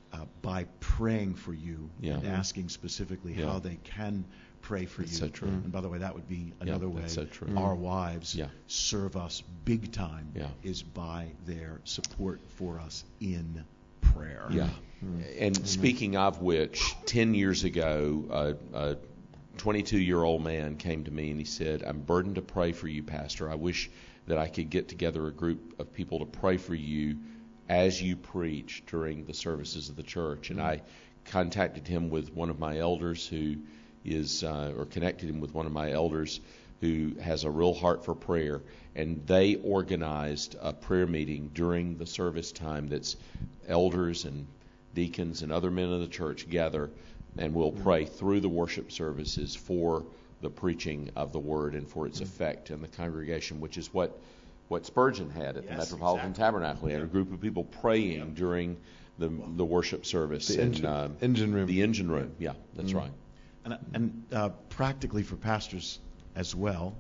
Speaker 2: by praying for you and asking specifically how they can pray for you.
Speaker 3: So true.
Speaker 2: And by the way, that would be another way
Speaker 3: so true.
Speaker 2: our wives serve us big time is by their support for us in prayer.
Speaker 3: Yeah. And speaking of which, 10 years ago, a 22-year-old man came to me and he said, "I'm burdened to pray for you, Pastor. I wish that I could get together a group of people to pray for you as you preach during the services of the church." And I contacted him with one of my elders who is, or connected him with one of my elders who has a real heart for prayer. And they organized a prayer meeting during the service time that's elders and deacons and other men of the church gather, and we'll pray through the worship services for the preaching of the word and for its effect in the congregation, which is what Spurgeon had at the Metropolitan Tabernacle. He had a group of people praying during the worship service.
Speaker 1: The engine room.
Speaker 3: The engine room, yeah, that's right.
Speaker 2: And practically for pastors as well,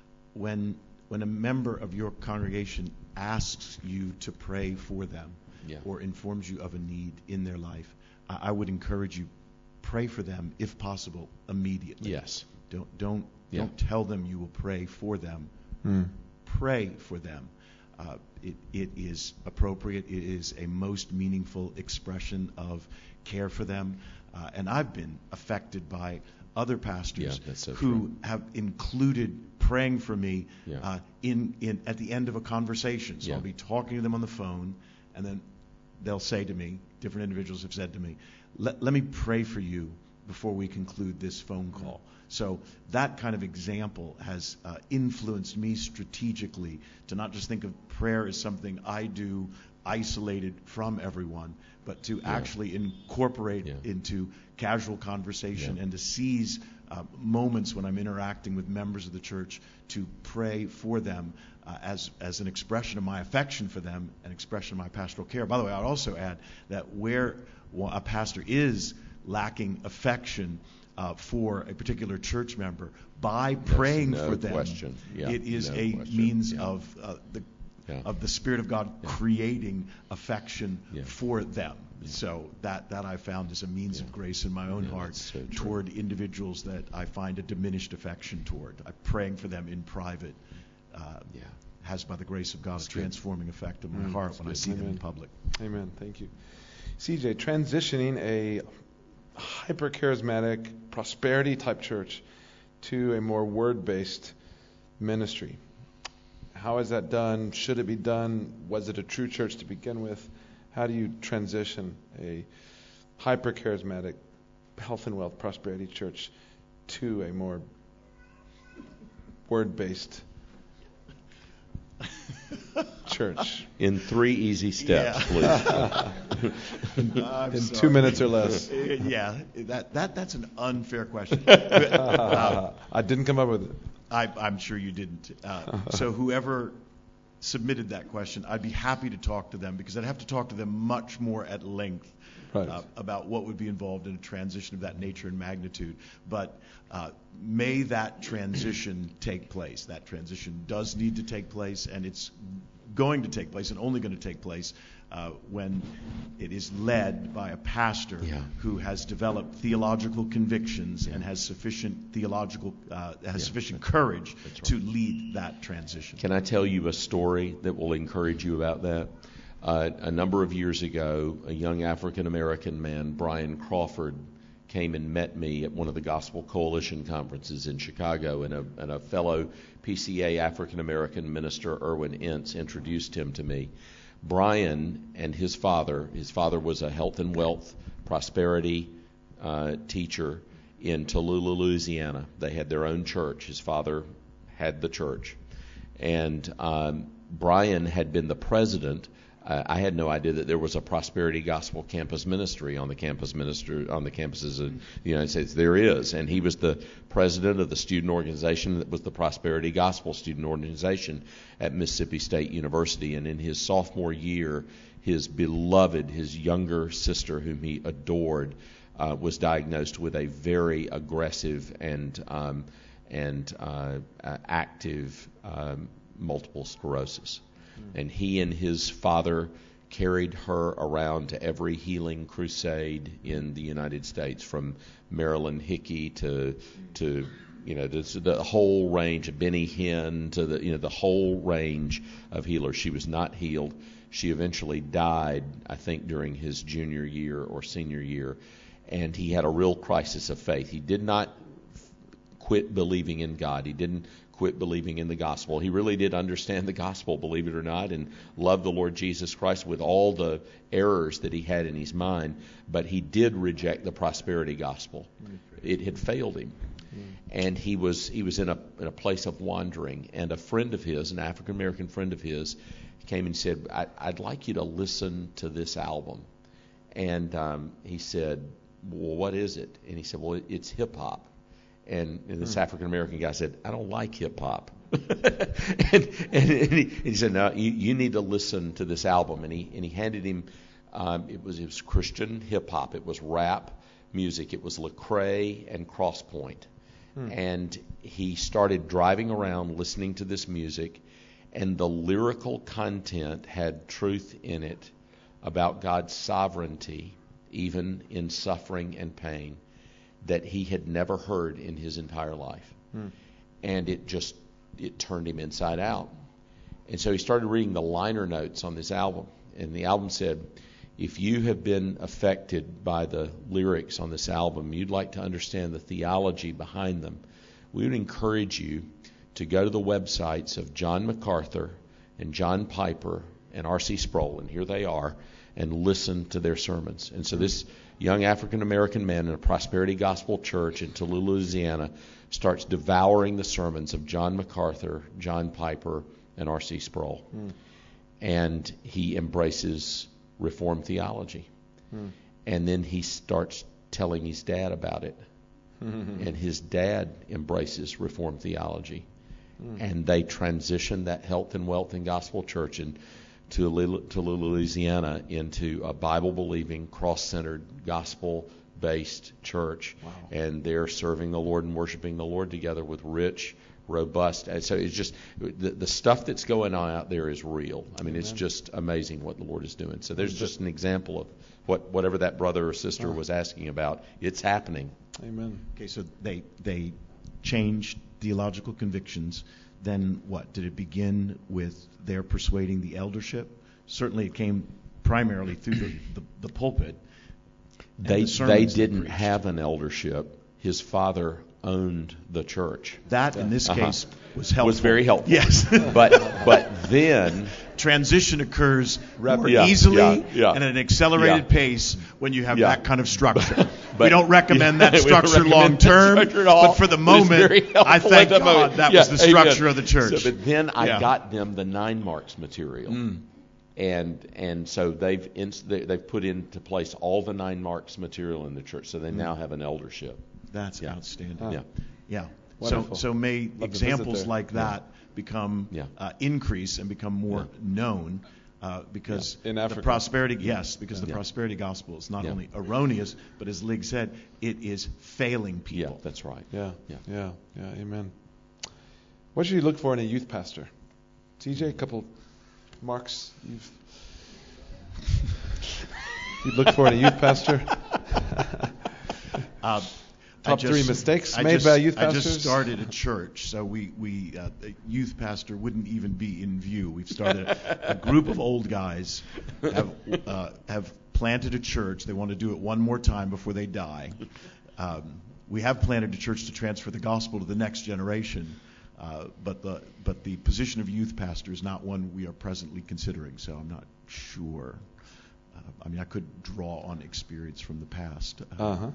Speaker 2: when a member of your congregation asks you to pray for them or informs you of a need in their life, I would encourage you, pray for them if possible immediately.
Speaker 3: Yes.
Speaker 2: Don't tell them you will pray for them. Pray for them. It is appropriate. It is a most meaningful expression of care for them. And I've been affected by other pastors who have included praying for me in at the end of a conversation. So I'll be talking to them on the phone, and then they'll say to me, different individuals have said to me, let me pray for you before we conclude this phone call. So that kind of example has influenced me strategically to not just think of prayer as something I do isolated from everyone, but to actually incorporate into casual conversation and to seize moments when I'm interacting with members of the church to pray for them as an expression of my affection for them, an expression of my pastoral care. By the way, I would also add that where a pastor is lacking affection for a particular church member, by praying for them, it is a means of the Spirit of God creating affection for them. So that I found is a means of grace in my own heart toward individuals that I find a diminished affection toward. Praying for them in private has, by the grace of God, a transforming effect on my heart when I see them in public.
Speaker 1: Amen. Thank you. CJ, transitioning a hyper-charismatic, prosperity-type church to a more word-based ministry. How is that done? Should it be done? Was it a true church to begin with? How do you transition a hyper-charismatic, health and wealth prosperity church to a more word-based church.
Speaker 3: In 3 easy steps, please.
Speaker 1: In 2 minutes or less.
Speaker 2: Yeah, that's an unfair question.
Speaker 1: I didn't come up with it.
Speaker 2: I'm sure you didn't. So whoever submitted that question, I'd be happy to talk to them, because I'd have to talk to them much more at length about what would be involved in a transition of that nature and magnitude. But may that transition take place. That transition does need to take place, and it's going to take place and only going to take place when it is led by a pastor who has developed theological convictions and has sufficient sufficient courage to lead that transition.
Speaker 3: Can I tell you a story that will encourage you about that? A number of years ago, a young African-American man, Brian Crawford, came and met me at one of the Gospel Coalition conferences in Chicago, and a fellow PCA African-American minister, Erwin Ince, introduced him to me. Brian and his father was a health and wealth prosperity teacher in Tallulah, Louisiana. They had their own church. His father had the church. And Brian had been the president. I had no idea that there was a prosperity gospel campus ministry on the campuses of the United States. There is, and he was the president of the student organization that was the Prosperity Gospel Student Organization at Mississippi State University. And in his sophomore year, his beloved, his younger sister, whom he adored, was diagnosed with a very aggressive and active multiple sclerosis. And he and his father carried her around to every healing crusade in the United States, from Marilyn Hickey to the whole range of Benny Hinn to the whole range of healers. She was not healed. She eventually died, I think, during his junior year or senior year, and he had a real crisis of faith. He did not quit believing in God. He didn't quit believing in the gospel. He really did understand the gospel, believe it or not, and loved the Lord Jesus Christ with all the errors that he had in his mind, but he did reject the prosperity gospel. It had failed him. And he was in a place of wandering, and a friend of his, an African American friend of his, came and said, I'd like you to listen to this album. And he said, well, what is it? And he said, well, it's hip hop. And this African American guy said, I don't like hip hop. and he said, no, you need to listen to this album. And he handed him, it was Christian hip hop. It was rap music. It was Lecrae and Crosspoint. And he started driving around listening to this music, and the lyrical content had truth in it about God's sovereignty, even in suffering and pain, that he had never heard in his entire life. And it turned him inside out. And so he started reading the liner notes on this album. And the album said, if you have been affected by the lyrics on this album, you'd like to understand the theology behind them, we would encourage you to go to the websites of John MacArthur and John Piper and R.C. Sproul, and here they are, and listen to their sermons. And so this young African-American man in a prosperity gospel church in Tallulah, Louisiana, starts devouring the sermons of John MacArthur, John Piper, and R.C. Sproul. And he embraces Reformed theology. And then he starts telling his dad about it. And his dad embraces Reformed theology. And they transition that health and wealth and gospel church in Tallulah, Louisiana, into a Bible-believing, cross-centered, gospel-based church.
Speaker 1: Wow.
Speaker 3: And they're serving the Lord and worshiping the Lord together with rich, robust. And so it's just the stuff that's going on out there is real. I mean, it's just amazing what the Lord is doing. So there's just an example of whatever that brother or sister was asking about. It's happening.
Speaker 1: Amen.
Speaker 2: Okay, so they changed theological convictions. Then what? Did it begin with their persuading the eldership? Certainly it came primarily through the pulpit.
Speaker 3: They didn't have an eldership. His father owned the church.
Speaker 2: That, in this case, was helpful.
Speaker 3: Was very helpful.
Speaker 2: Yes.
Speaker 3: But then
Speaker 2: transition occurs more
Speaker 3: Yeah,
Speaker 2: easily
Speaker 3: yeah.
Speaker 2: and at an accelerated
Speaker 3: Yeah.
Speaker 2: pace when you have
Speaker 3: Yeah.
Speaker 2: that kind of structure.
Speaker 3: But-
Speaker 2: we don't recommend that
Speaker 3: We don't
Speaker 2: structure
Speaker 3: recommend
Speaker 2: long
Speaker 3: that
Speaker 2: term,
Speaker 3: structure at all,
Speaker 2: but for the
Speaker 3: but it's very
Speaker 2: moment,
Speaker 3: helpful
Speaker 2: I thank
Speaker 3: at the
Speaker 2: God
Speaker 3: moment.
Speaker 2: that
Speaker 3: Yeah,
Speaker 2: was the
Speaker 3: amen.
Speaker 2: structure of the church.
Speaker 3: So, but then I
Speaker 2: Yeah.
Speaker 3: got them the 9 Marks material. And so they've put into place all the 9 Marks material in the church, so they now have an eldership.
Speaker 2: That's outstanding.
Speaker 3: Yeah.
Speaker 2: Yeah.
Speaker 1: Wonderful.
Speaker 2: So may
Speaker 1: Love to
Speaker 2: examples
Speaker 1: visit there.
Speaker 2: like that become
Speaker 3: Yeah.
Speaker 2: increase and become more known because
Speaker 1: In
Speaker 2: the
Speaker 1: Africa.
Speaker 2: prosperity the
Speaker 3: Yeah.
Speaker 2: prosperity gospel is not
Speaker 3: Yeah.
Speaker 2: only erroneous, but as Lig said, it is failing
Speaker 3: Yeah,
Speaker 2: people.
Speaker 3: that's right.
Speaker 1: Yeah.
Speaker 3: Yeah.
Speaker 1: Yeah. Yeah. Amen. What should you look for in a youth pastor? TJ, a couple marks you'd look for in a youth pastor? Top 3 mistakes made by youth
Speaker 2: I
Speaker 1: pastors?
Speaker 2: just started a church, so we a youth pastor wouldn't even be in view. We've started a group of old guys have planted a church. They want to do it one more time before they die. We have planted a church to transfer the gospel to the next generation, but the position of youth pastor is not one we are presently considering. So I'm not sure. I could draw on experience from the past.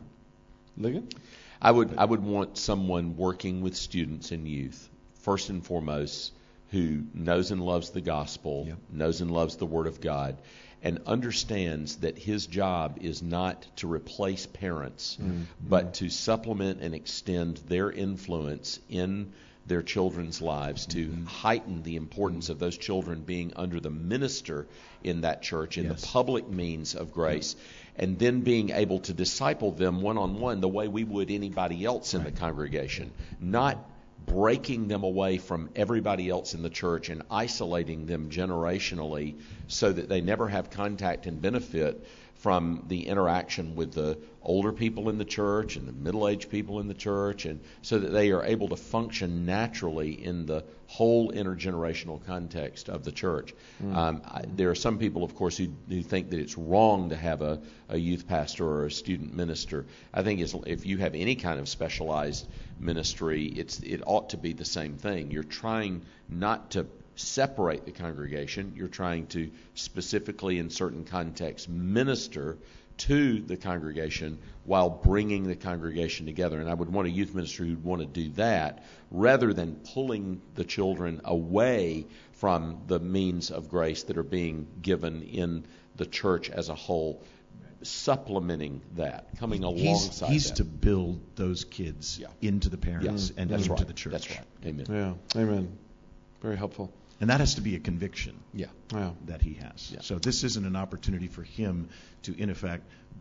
Speaker 1: Ligon?
Speaker 3: I would want someone working with students and youth, first and foremost, who knows and loves the gospel, knows and loves the Word of God, and understands that his job is not to replace parents, but to supplement and extend their influence in their children's lives, to heighten the importance of those children being under the minister in that church, in the public means of grace, and then being able to disciple them one-on-one the way we would anybody else in the congregation, not breaking them away from everybody else in the church and isolating them generationally so that they never have contact and benefit from the interaction with the older people in the church and the middle-aged people in the church, and so that they are able to function naturally in the whole intergenerational context of the church. There are some people, of course, who think that it's wrong to have a youth pastor or a student minister. I think if you have any kind of specialized ministry, it ought to be the same thing. You're trying not to separate the congregation. You're trying to specifically, in certain contexts, minister to the congregation while bringing the congregation together. And I would want a youth minister who'd want to do that rather than pulling the children away from the means of grace that are being given in the church as a whole, supplementing that, coming alongside
Speaker 2: He's
Speaker 3: that.
Speaker 2: to build those kids into the parents and
Speaker 3: That's
Speaker 2: into
Speaker 3: right.
Speaker 2: the church.
Speaker 3: That's right. Amen.
Speaker 1: Yeah. Amen. Very helpful.
Speaker 2: And that has to be a conviction
Speaker 3: Yeah.
Speaker 1: Yeah.
Speaker 2: that he has.
Speaker 3: Yeah.
Speaker 2: So this isn't an opportunity for him to, in effect,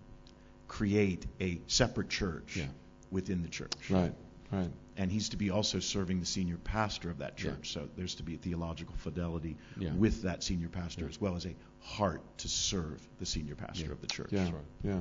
Speaker 2: create a separate church within the church.
Speaker 1: Right. Right.
Speaker 2: And he's to be also serving the senior pastor of that church.
Speaker 3: Yeah.
Speaker 2: So there's to be a theological fidelity
Speaker 3: Yeah.
Speaker 2: with that senior pastor, as well as a heart to serve the senior pastor of the church.
Speaker 1: Yeah.
Speaker 3: That's right.
Speaker 1: Yeah.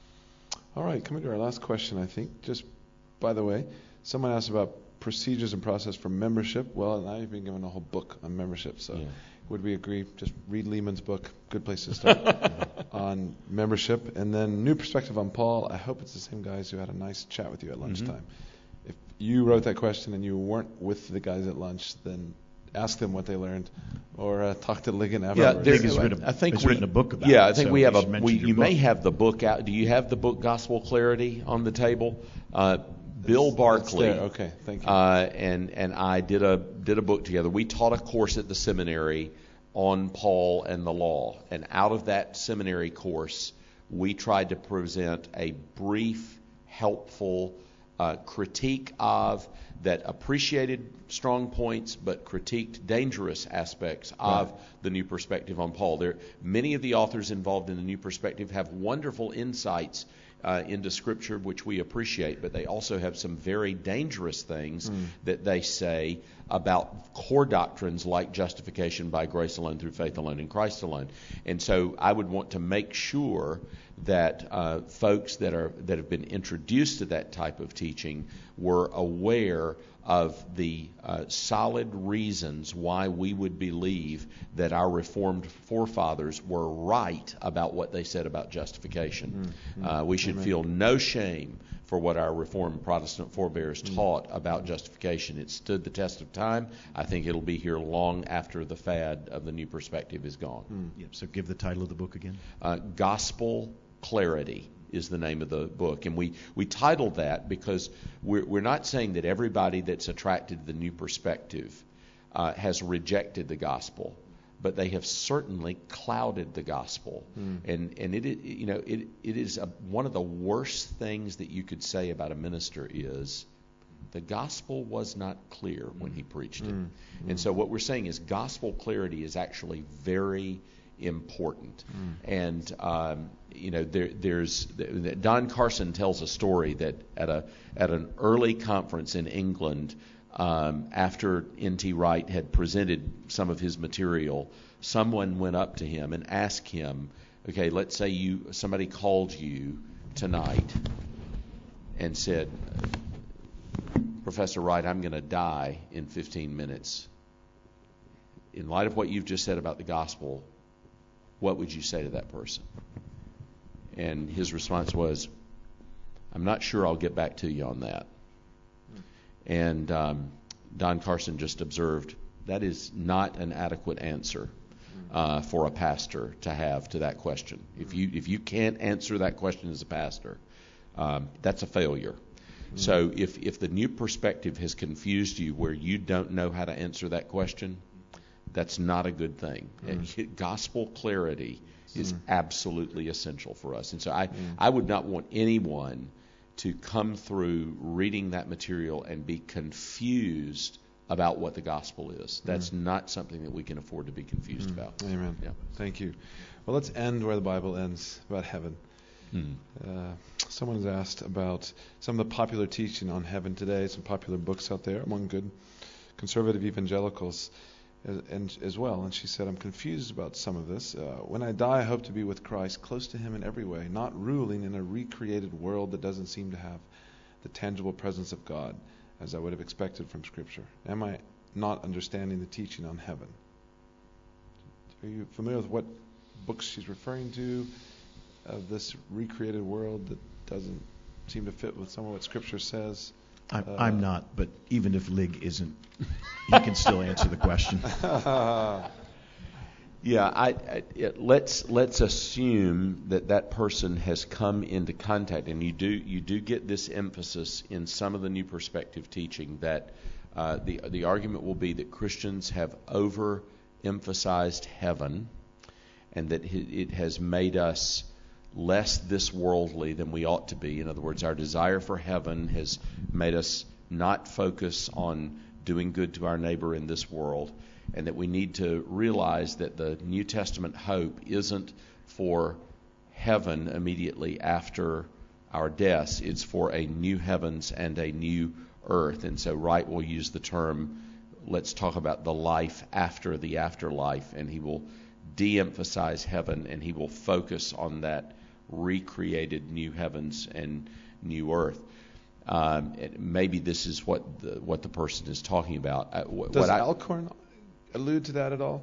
Speaker 1: All right. Coming to our last question, I think. Just by the way, someone asked about procedures and process for membership. Well, and I've been given a whole book on membership. So would we agree? Just read Lehman's book. Good place to start on membership. And then New Perspective on Paul. I hope it's the same guys who had a nice chat with you at lunchtime. If you wrote that question and you weren't with the guys at lunch, then ask them what they learned, or talk to Ligon afterwards.
Speaker 2: He's written a book about it.
Speaker 3: Yeah, I think
Speaker 2: so
Speaker 3: we have
Speaker 2: should mention your
Speaker 3: you may
Speaker 2: book.
Speaker 3: have the book out. Do you have the book Gospel Clarity on the table? Bill Barkley.
Speaker 1: There. Okay, thank you.
Speaker 3: And I did a book together. We taught a course at the seminary on Paul and the law, and out of that seminary course, we tried to present a brief, helpful critique of that appreciated strong points, but critiqued dangerous aspects of the New Perspective on Paul. Many of the authors involved in the New Perspective have wonderful insights into Scripture, which we appreciate, but they also have some very dangerous things that they say about core doctrines like justification by grace alone, through faith alone, in Christ alone. And so I would want to make sure that folks that have been introduced to that type of teaching were aware of the solid reasons why we would believe that our Reformed forefathers were right about what they said about justification. We should feel no shame for what our Reformed Protestant forebears taught about justification. It stood the test of time. I think it'll be here long after the fad of the new perspective is gone.
Speaker 2: So give the title of the book again.
Speaker 3: Gospel Clarity is the name of the book. And we titled that because we're not saying that everybody that's attracted to the new perspective has rejected the gospel, but they have certainly clouded the gospel. And it is one of the worst things that you could say about a minister is the gospel was not clear when he preached it. And so what we're saying is gospel clarity is actually very important. And there's Don Carson tells a story that at an early conference in England, after N.T. Wright had presented some of his material, someone went up to him and asked him, okay, let's say somebody called you tonight and said, Professor Wright, I'm going to die in 15 minutes. In light of what you've just said about the gospel, what would you say to that person? And his response was, I'm not sure I'll get back to you on that. And Don Carson just observed, that is not an adequate answer for a pastor to have to that question. If you can't answer that question as a pastor, that's a failure. So if the new perspective has confused you where you don't know how to answer that question, that's not a good thing. And gospel clarity is absolutely essential for us. And so I would not want anyone to come through reading that material and be confused about what the gospel is. That's not something that we can afford to be confused about.
Speaker 1: Amen.
Speaker 3: Yeah.
Speaker 1: Thank you. Well, let's end where the Bible ends, about heaven. Someone has asked about some of the popular teaching on heaven today, some popular books out there among good conservative evangelicals as well. And she said, I'm confused about some of this. When I die, I hope to be with Christ, close to him in every way, not ruling in a recreated world that doesn't seem to have the tangible presence of God, as I would have expected from Scripture. Am I not understanding the teaching on heaven? Are you familiar with what books she's referring to of this recreated world that doesn't seem to fit with some of what Scripture says?
Speaker 2: I'm not, but even if Lig isn't, he can still answer the question.
Speaker 3: Let's assume that person has come into contact, and you do get this emphasis in some of the new perspective teaching that the argument will be that Christians have overemphasized heaven, and that it has made us less this worldly than we ought to be. In other words, our desire for heaven has made us not focus on doing good to our neighbor in this world, and that we need to realize that the New Testament hope isn't for heaven immediately after our deaths. It's for a new heavens and a new earth. And so Wright will use the term, let's talk about the life after the afterlife, and he will de-emphasize heaven, and he will focus on that recreated new heavens and new earth. Maybe this is what the person is talking about.
Speaker 1: Does Alcorn allude to that at all?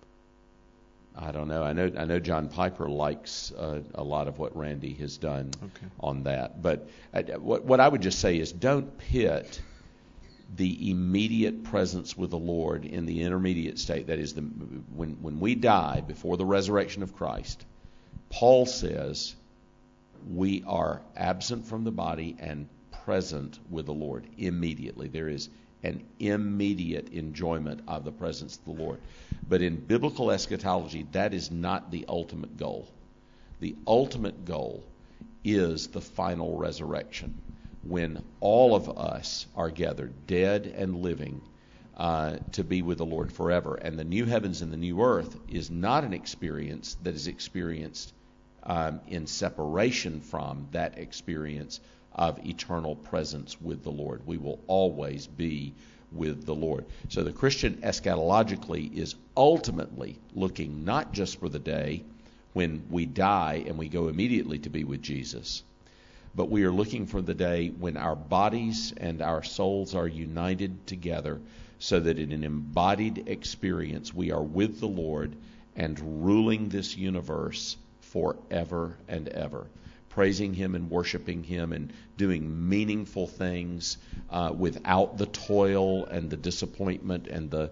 Speaker 3: I don't know. I know John Piper likes a lot of what Randy has done on that. But what I would just say is, don't pit the immediate presence with the Lord in the intermediate state. That is, when we die before the resurrection of Christ, Paul says we are absent from the body and present with the Lord immediately. There is an immediate enjoyment of the presence of the Lord. But in biblical eschatology, that is not the ultimate goal. The ultimate goal is the final resurrection, when all of us are gathered, dead and living, to be with the Lord forever. And the new heavens and the new earth is not an experience that is experienced in separation from that experience of eternal presence with the Lord. We will always be with the Lord. So the Christian eschatologically is ultimately looking not just for the day when we die and we go immediately to be with Jesus, but we are looking for the day when our bodies and our souls are united together, so that in an embodied experience we are with the Lord and ruling this universe forever and ever. praising Him and worshiping Him and doing meaningful things without the toil and the disappointment and the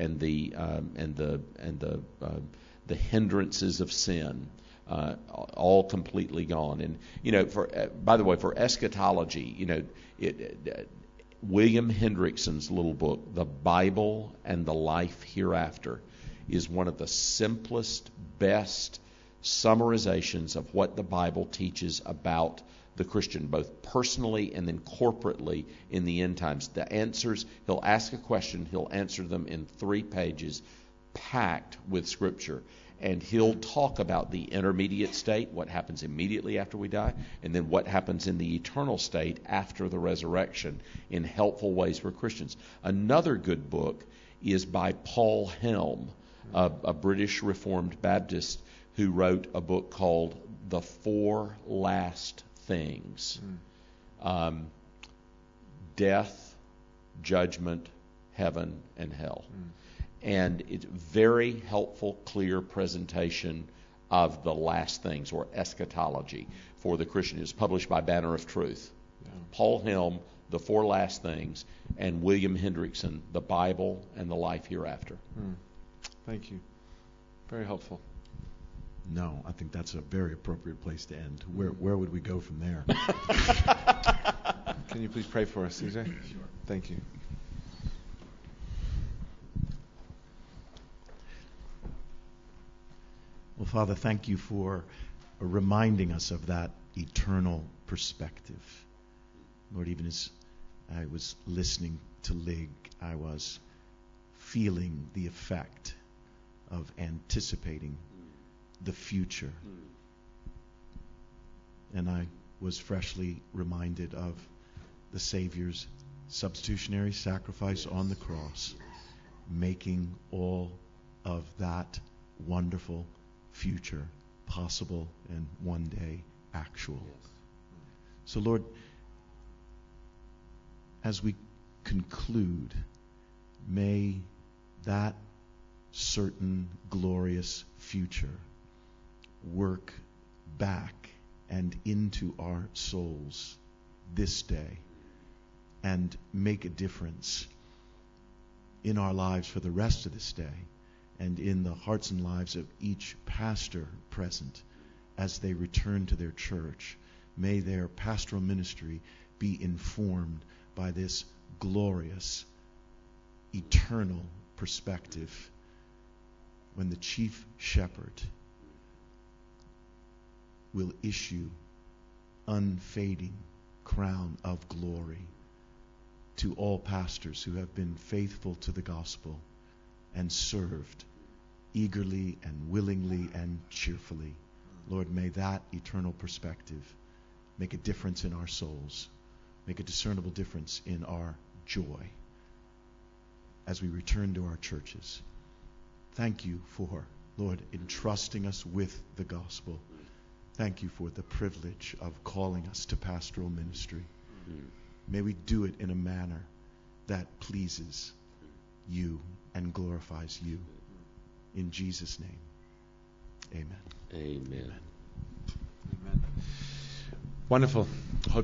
Speaker 3: hindrances of sin, all completely gone. And by the way, for eschatology, William Hendrickson's little book, The Bible and the Life Hereafter, is one of the simplest, best summarizations of what the Bible teaches about the Christian, both personally and then corporately in the end times. The answers, he'll ask a question, he'll answer them in 3 pages, packed with Scripture. And he'll talk about the intermediate state, what happens immediately after we die, and then what happens in the eternal state after the resurrection in helpful ways for Christians. Another good book is by Paul Helm, a British Reformed Baptist who wrote a book called The 4 Last Things. Death, judgment, heaven, and hell. And it's very helpful, clear presentation of the last things, or eschatology, for the Christian. It's published by Banner of Truth. Yeah. Paul Helm, The 4 Last Things, and William Hendrickson, The Bible and the Life Hereafter.
Speaker 1: Thank you. Very helpful.
Speaker 2: No, I think that's a very appropriate place to end. Where would we go from there?
Speaker 1: Can you please pray for us, CJ? Sure. Thank you.
Speaker 2: Well, Father, thank you for reminding us of that eternal perspective. Lord, even as I was listening to Lig, I was feeling the effect of anticipating the future. And I was freshly reminded of the Savior's substitutionary sacrifice on the cross, making all of that wonderful future possible and one day actual. So, Lord, as we conclude, may that certain glorious future work back and into our souls this day and make a difference in our lives for the rest of this day and in the hearts and lives of each pastor present as they return to their church. May their pastoral ministry be informed by this glorious, eternal perspective when the chief shepherd will issue unfading crown of glory to all pastors who have been faithful to the gospel and served eagerly and willingly and cheerfully. Lord, may that eternal perspective make a difference in our souls, make a discernible difference in our joy as we return to our churches. Thank you for, Lord, entrusting us with the gospel. Thank you for the privilege of calling us to pastoral ministry. May we do it in a manner that pleases you and glorifies you. In Jesus' name, amen.
Speaker 3: Amen.
Speaker 1: Amen. Wonderful.